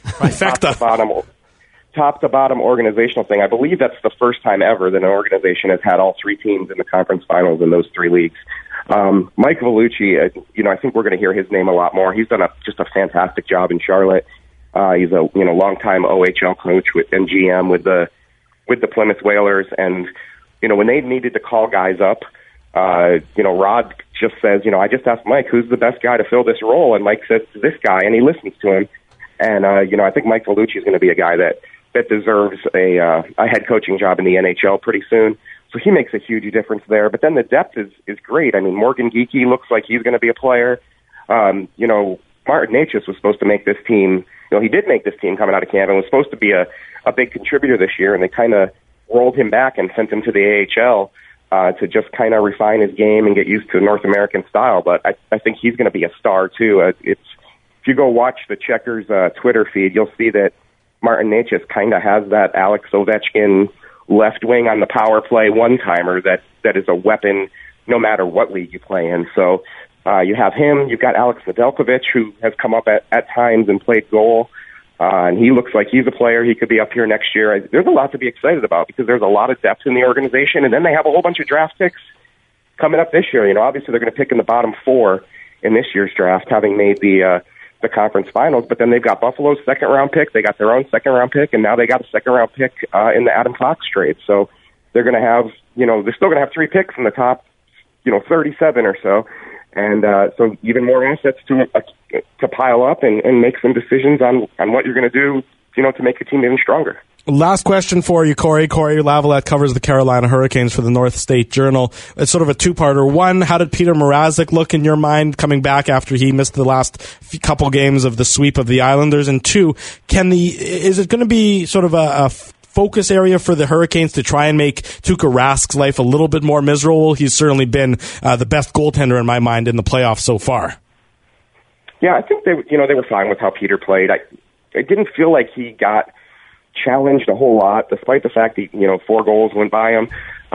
K: top to bottom organizational thing. I believe that's the first time ever that an organization has had all 3 teams in the conference finals in those 3 leagues. Mike Vellucci, you know, I think we're going to hear his name a lot more. He's done just a fantastic job in Charlotte. He's a, you know, longtime OHL coach and GM with the Plymouth Whalers. And, you know, when they needed to call guys up, you know, Rod just says, you know, I just asked Mike, who's the best guy to fill this role? And Mike says, this guy, and he listens to him. And, you know, I think Mike Vellucci is going to be a guy that deserves a head coaching job in the NHL pretty soon. So he makes a huge difference there. But then the depth is great. I mean, Morgan Geekie looks like he's going to be a player. You know, Martin Necas was supposed to make this team. You know, he did make this team coming out of Canada and was supposed to be a big contributor this year, and they kind of rolled him back and sent him to the AHL to just kind of refine his game and get used to North American style. But I think he's going to be a star, too. If you go watch the Checkers Twitter feed, you'll see that Martin Necas kind of has that Alex Ovechkin left wing on the power play one-timer that is a weapon no matter what league you play in. So you have him. You've got Alex Nedeljkovic, who has come up at times and played goal. And he looks like he's a player. He could be up here next year. There's a lot to be excited about because there's a lot of depth in the organization. And then they have a whole bunch of draft picks coming up this year. You know, obviously they're going to pick in the bottom 4 in this year's draft, having made the conference finals, but then they've got Buffalo's second-round pick, they got their own second-round pick, and now they got a second-round pick in the Adam Fox trade. So they're going to have, you know, they're still going to have 3 picks in the top, you know, 37 or so, and so even more assets to pile up and make some decisions on what you're going to do, you know, to make the team even stronger.
C: Last question for you, Corey. Corey Lavalette covers the Carolina Hurricanes for the North State Journal. It's sort of a two-parter. One, how did Peter Mrazek look in your mind coming back after he missed the last couple games of the sweep of the Islanders? And two, is it going to be sort of a focus area for the Hurricanes to try and make Tuukka Rask's life a little bit more miserable? He's certainly been the best goaltender in my mind in the playoffs so far.
K: Yeah, I think they were fine with how Peter played. It didn't feel like he got challenged a whole lot, despite the fact that 4 goals went by him.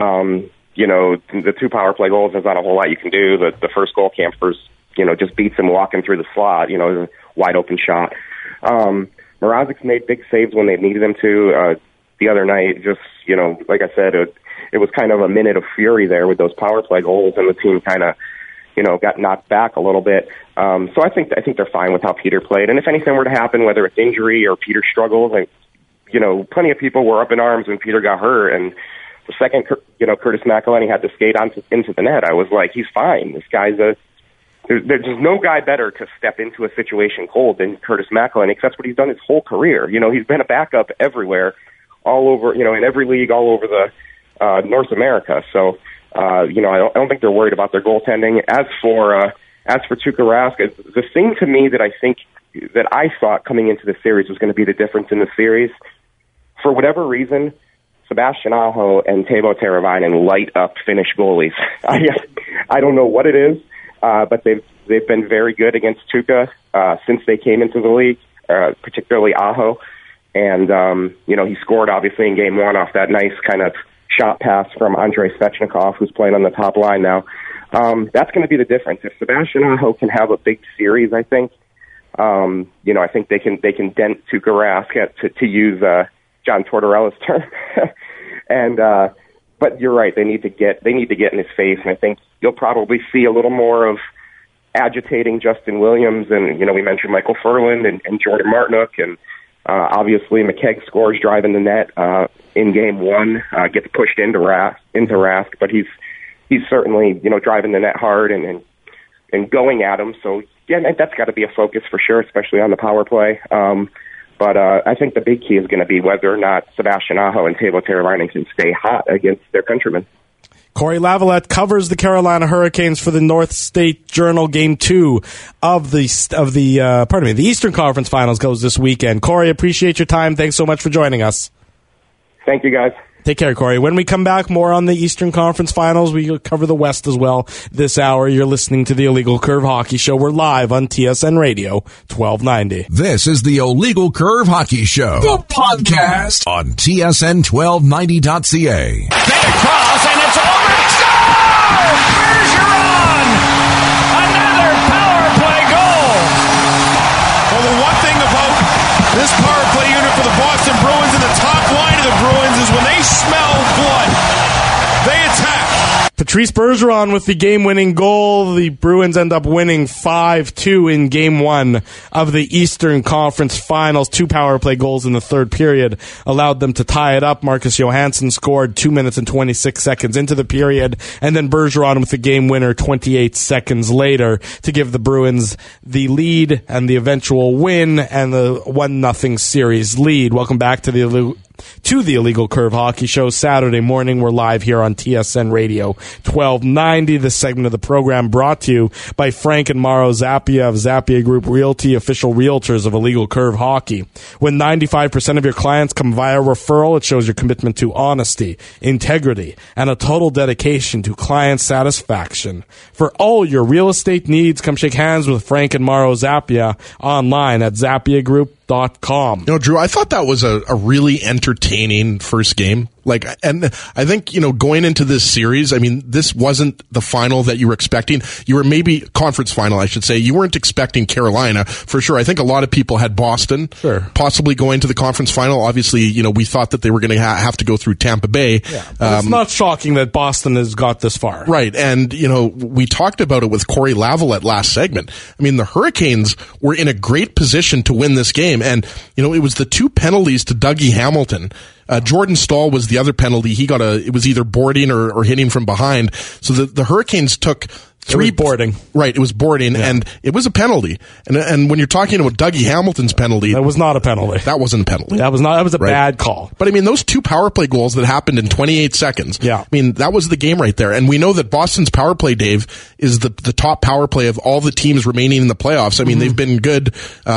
K: The 2 power play goals, there's not a whole lot you can do. The first goal, Kampers, just beats him walking through the slot. A wide open shot. Mrazek's made big saves when they needed him to. The other night, just like I said, it was kind of a minute of fury there with those power play goals, and the team kind of got knocked back a little bit. So I think they're fine with how Peter played. And if anything were to happen, whether it's injury or Peter struggles, plenty of people were up in arms when Peter got hurt. And the second, Curtis McElhinney had to skate into the net, I was like, he's fine. This guy's there's no guy better to step into a situation cold than Curtis McElhinney, because that's what he's done his whole career. He's been a backup everywhere, all over, in every league, all over the North America. So, I don't think they're worried about their goaltending. As for Tuukka Rask, the thing to me that I thought coming into the series was going to be the difference in the series, for whatever reason, Sebastian Aho and Teuvo Teravainen light up Finnish goalies. I don't know what it is, but they've been very good against Tuukka since they came into the league, particularly Aho. And, he scored, obviously, in Game 1 off that nice kind of shot pass from Andrei Svechnikov, who's playing on the top line now. That's going to be the difference. If Sebastian Aho can have a big series, I think, I think they can dent Tuukka Rask, to use John Tortorella's term. And but you're right, they need to get in his face, and I think you'll probably see a little more of agitating Justin Williams, and we mentioned Michael Ferland and Jordan Martinook, and obviously McKegg scores driving the net in Game 1, gets pushed into Rask, but he's certainly driving the net hard and going at him. So yeah, that's got to be a focus for sure, especially on the power play. But I think the big key is going to be whether or not Sebastian Aho and Teuvo Teravainen can stay hot against their countrymen.
C: Corey Lavalette covers the Carolina Hurricanes for the North State Journal. Game 2 of the Eastern Conference Finals goes this weekend. Corey, appreciate your time. Thanks so much for joining us.
K: Thank you, guys.
C: Take care, Corey. When we come back, more on the Eastern Conference Finals. We cover the West as well this hour. You're listening to the Illegal Curve Hockey Show. We're live on TSN Radio 1290.
A: This is the Illegal Curve Hockey Show, the podcast on TSN1290.ca.
B: Cross, and it's over. Bergeron! Another power play goal!
L: Well, the one thing about this power play unit for the Boston Bruins and the top line of the Bruins is when they smell blood, they attack.
C: Patrice Bergeron with the game-winning goal. The Bruins end up winning 5-2 in Game 1 of the Eastern Conference Finals. 2 power play goals in the third period allowed them to tie it up. Marcus Johansson scored 2 minutes and 26 seconds into the period, and then Bergeron with the game winner 28 seconds later to give the Bruins the lead and the eventual win and the 1-0 series lead. Welcome back to the Illegal Curve Hockey Show. Saturday morning, we're live here on TSN Radio 1290. This segment of the program brought to you by Frank and Mauro Zappia of Zappia Group Realty, official realtors of Illegal Curve Hockey. When 95% of your clients come via referral, it shows your commitment to honesty, integrity, and a total dedication to client satisfaction. For all your real estate needs, come shake hands with Frank and Mauro Zappia online at ZappiaGroup.com.
D: Drew, I thought that was a really entertaining first game. And I think, going into this series, this wasn't the final that you were expecting. You were maybe conference final, I should say. You weren't expecting Carolina for sure. I think a lot of people had Boston possibly going to the conference final. Obviously, we thought that they were going to have to go through Tampa Bay.
C: Yeah, it's not shocking that Boston has got this far.
D: Right. And, we talked about it with Corey Lavalette last segment. The Hurricanes were in a great position to win this game. And, it was the 2 penalties to Dougie Hamilton. Jordan Stahl was the other penalty. It was either boarding or hitting from behind. So the Hurricanes took
C: Three boarding.
D: Right, it was boarding, and it was a penalty. And when you're talking about Dougie Hamilton's penalty...
C: That was not a penalty.
D: That wasn't a penalty.
C: That was a bad call.
D: But, I mean, those 2 power play goals that happened in 28 seconds, I mean, that was the game right there. And we know that Boston's power play, Dave, is the top power play of all the teams remaining in the playoffs. I mean, they've been good,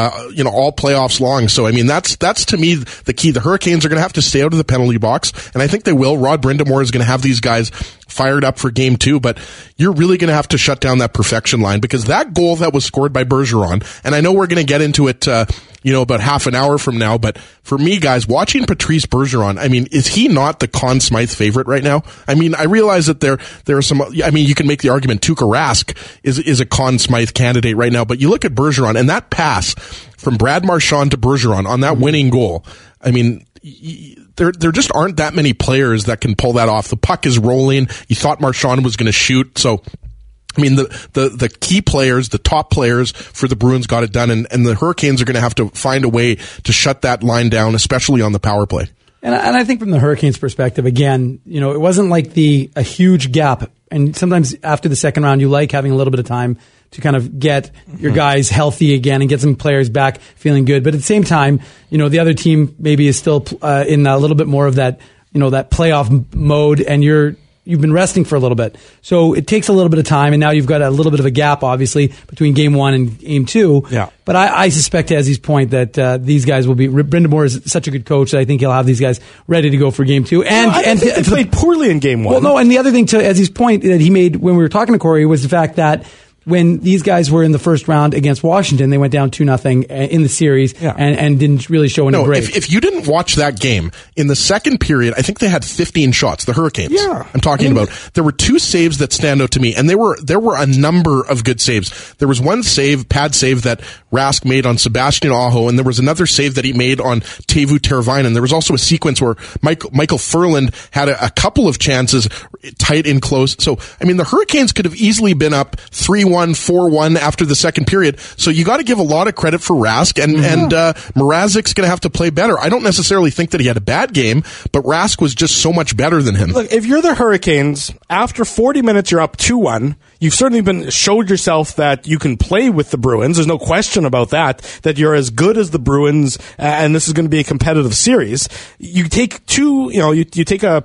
D: all playoffs long. So, I mean, that's to me the key. The Hurricanes are going to have to stay out of the penalty box, and I think they will. Rod Brind'Amour is going to have these guys fired up for game 2, but you're really going to have to shut down that perfection line, because that goal that was scored by Bergeron, and I know we're going to get into it, about half an hour from now, but for me, guys, watching Patrice Bergeron, I mean, is he not the Conn Smythe favorite right now? I mean, I realize that there are some, I mean, you can make the argument Tuukka Rask is a Conn Smythe candidate right now, but you look at Bergeron and that pass from Brad Marchand to Bergeron on that winning goal, I mean, there just aren't that many players that can pull that off. The puck is rolling. You thought Marchand was going to shoot. So, I mean, the key players, the top players for the Bruins got it done, and the Hurricanes are going to have to find a way to shut that line down, especially on the power play.
E: And I think from the Hurricanes' perspective, again, it wasn't like a huge gap. And sometimes after the second round, you like having a little bit of time to kind of get your guys healthy again and get some players back feeling good. But at the same time, the other team maybe is still in a little bit more of that, that playoff mode, and you've been resting for a little bit. So it takes a little bit of time, and now you've got a little bit of a gap, obviously, between game 1 and game 2.
C: Yeah.
E: But I suspect, to Ezzy's point, that these guys will be... Brind'Amour is such a good coach that I think he'll have these guys ready to go for game 2. And
C: I think they played poorly in game 1.
E: Well, no, and the other thing, to Ezzy's point that he made when we were talking to Corey, was the fact that when these guys were in the first round against Washington, they went down 2-0 in the series and didn't really show any break.
D: If you didn't watch that game, in the second period, I think they had 15 shots, the Hurricanes.
C: Yeah.
D: I'm talking about. There were 2 saves that stand out to me, and there were a number of good saves. There was one pad save that Rask made on Sebastian Aho, and there was another save that he made on Teuvo Teravainen. There was also a sequence where Michael Furland had a couple of chances tight and close. So, I mean, the Hurricanes could have easily been up 3-1, 4-1 after the second period. So you got to give a lot of credit for Rask, and Mrazek's going to have to play better. I don't necessarily think that he had a bad game, but Rask was just so much better than him.
C: Look, if you're the Hurricanes, after 40 minutes you're up 2-1, you've certainly showed yourself that you can play with the Bruins. There's no question about that you're as good as the Bruins, and this is going to be a competitive series. You take you take a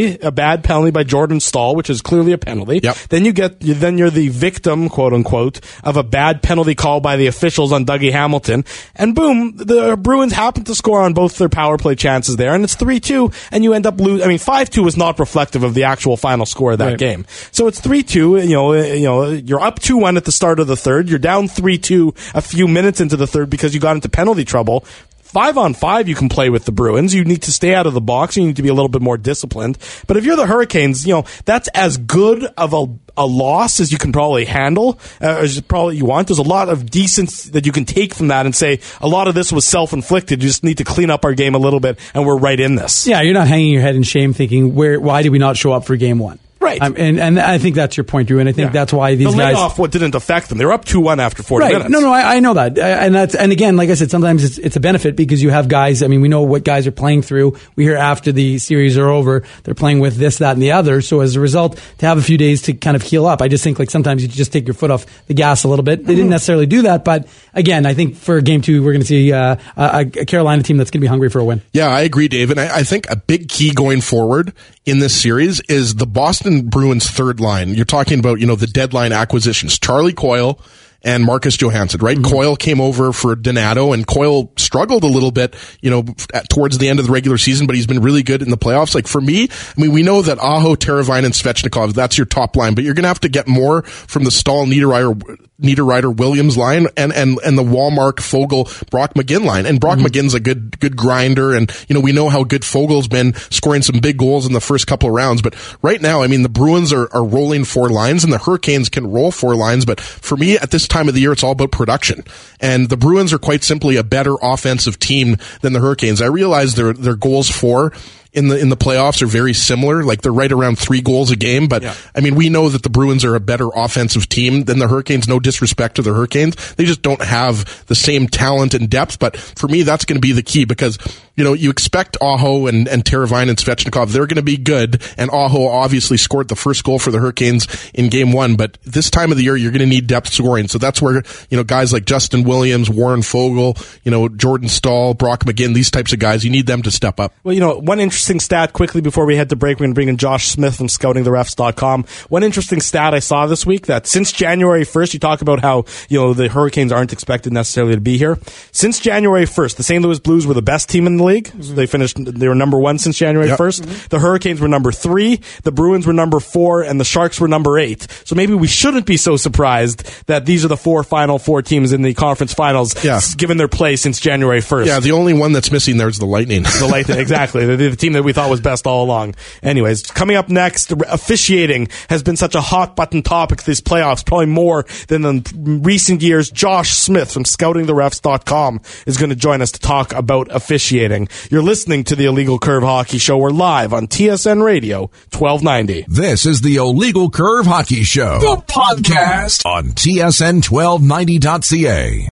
C: bad penalty by Jordan Staal, which is clearly a penalty.
D: Yep.
C: Then you're the victim, quote unquote, of a bad penalty call by the officials on Dougie Hamilton, and boom, the Bruins happen to score on both their power play chances there, and it's 3-2, and you end up losing. I mean, 5-2 was not reflective of the actual final score of that game. So it's 3-2. You're up 2-1 at the start of the third. You're down 3-2 a few minutes into the third because you got into penalty trouble. 5-on-5 you can play with the Bruins. You need to stay out of the box. You need to be a little bit more disciplined. But if you're the Hurricanes, that's as good of a loss as you can probably handle, as probably you want. There's a lot of decence that you can take from that and say, a lot of this was self-inflicted. You just need to clean up our game a little bit, and we're right in this.
E: Yeah, you're not hanging your head in shame thinking, why did we not show up for game 1?
C: Right.
E: And I think that's your point, Drew, and I think that's why these
C: the
E: guys...
C: The layoff didn't affect them. They were up 2-1 after 40 minutes.
E: No, I know that. And again, like I said, sometimes it's a benefit because you have guys, I mean, we know what guys are playing through. We hear after the series are over, they're playing with this, that, and the other. So as a result, to have a few days to kind of heal up, I just think like sometimes you just take your foot off the gas a little bit. They didn't necessarily do that, but again, I think for game 2, we're going to see a Carolina team that's going to be hungry for a win.
D: Yeah, I agree, Dave. And I think a big key going forward in this series is the Boston Bruins third line. You're talking about, the deadline acquisitions. Charlie Coyle and Marcus Johansson, right? Mm-hmm. Coyle came over for Donato, and Coyle struggled a little bit, towards the end of the regular season, but he's been really good in the playoffs. Like for me, I mean, we know that Aho, Teravainen, and Svechnikov, that's your top line, but you're going to have to get more from the Staal, Niederreiter, Williams line and the Walmark, Fogel, Brock McGinn line. And Brock McGinn's a good grinder, and we know how good Fogel's been, scoring some big goals in the first couple of rounds. But right now, I mean, the Bruins are rolling 4 lines, and the Hurricanes can roll 4 lines. But for me, at this time of the year, it's all about production. And the Bruins are quite simply a better offensive team than the Hurricanes. I realize their goals for in the playoffs are very similar. Like they're right around 3 goals a game. But I mean, we know that the Bruins are a better offensive team than the Hurricanes. No disrespect to the Hurricanes. They just don't have the same talent and depth. But for me, that's going to be the key because, you know, you expect Aho and Teravainen and Svechnikov, they're going to be good. And Aho obviously scored the first goal for the Hurricanes in game 1. But this time of the year, you're going to need depth scoring. So that's where, you know, guys like Justin Williams, Warren Fogle, you know, Jordan Stahl, Brock McGinn, these types of guys, you need them to step up.
C: Well, you know, one interesting stat quickly before we head to break, we're going to bring in Josh Smith from scoutingtherefs.com. One interesting stat I saw this week that since January 1st, you talk about how, you know, the Hurricanes aren't expected necessarily to be here. Since January 1st, the St. Louis Blues were the best team in the league. So they were number 1 since January 1st. The Hurricanes were number 3, the Bruins were number 4, and the Sharks were number 8. So maybe we shouldn't be so surprised that these are the final four teams in the conference finals, given their play since January 1st.
D: Yeah, the only one that's missing there is the Lightning.
C: The Lightning, exactly. The team that we thought was best all along. Anyways, coming up next, officiating has been such a hot button topic this playoffs, probably more than in recent years. Josh Smith from scoutingtherefs.com is going to join us to talk about officiating. You're listening to the Illegal Curve Hockey Show. We're live on TSN Radio 1290.
A: This is the Illegal Curve Hockey Show, the podcast on TSN 1290.ca.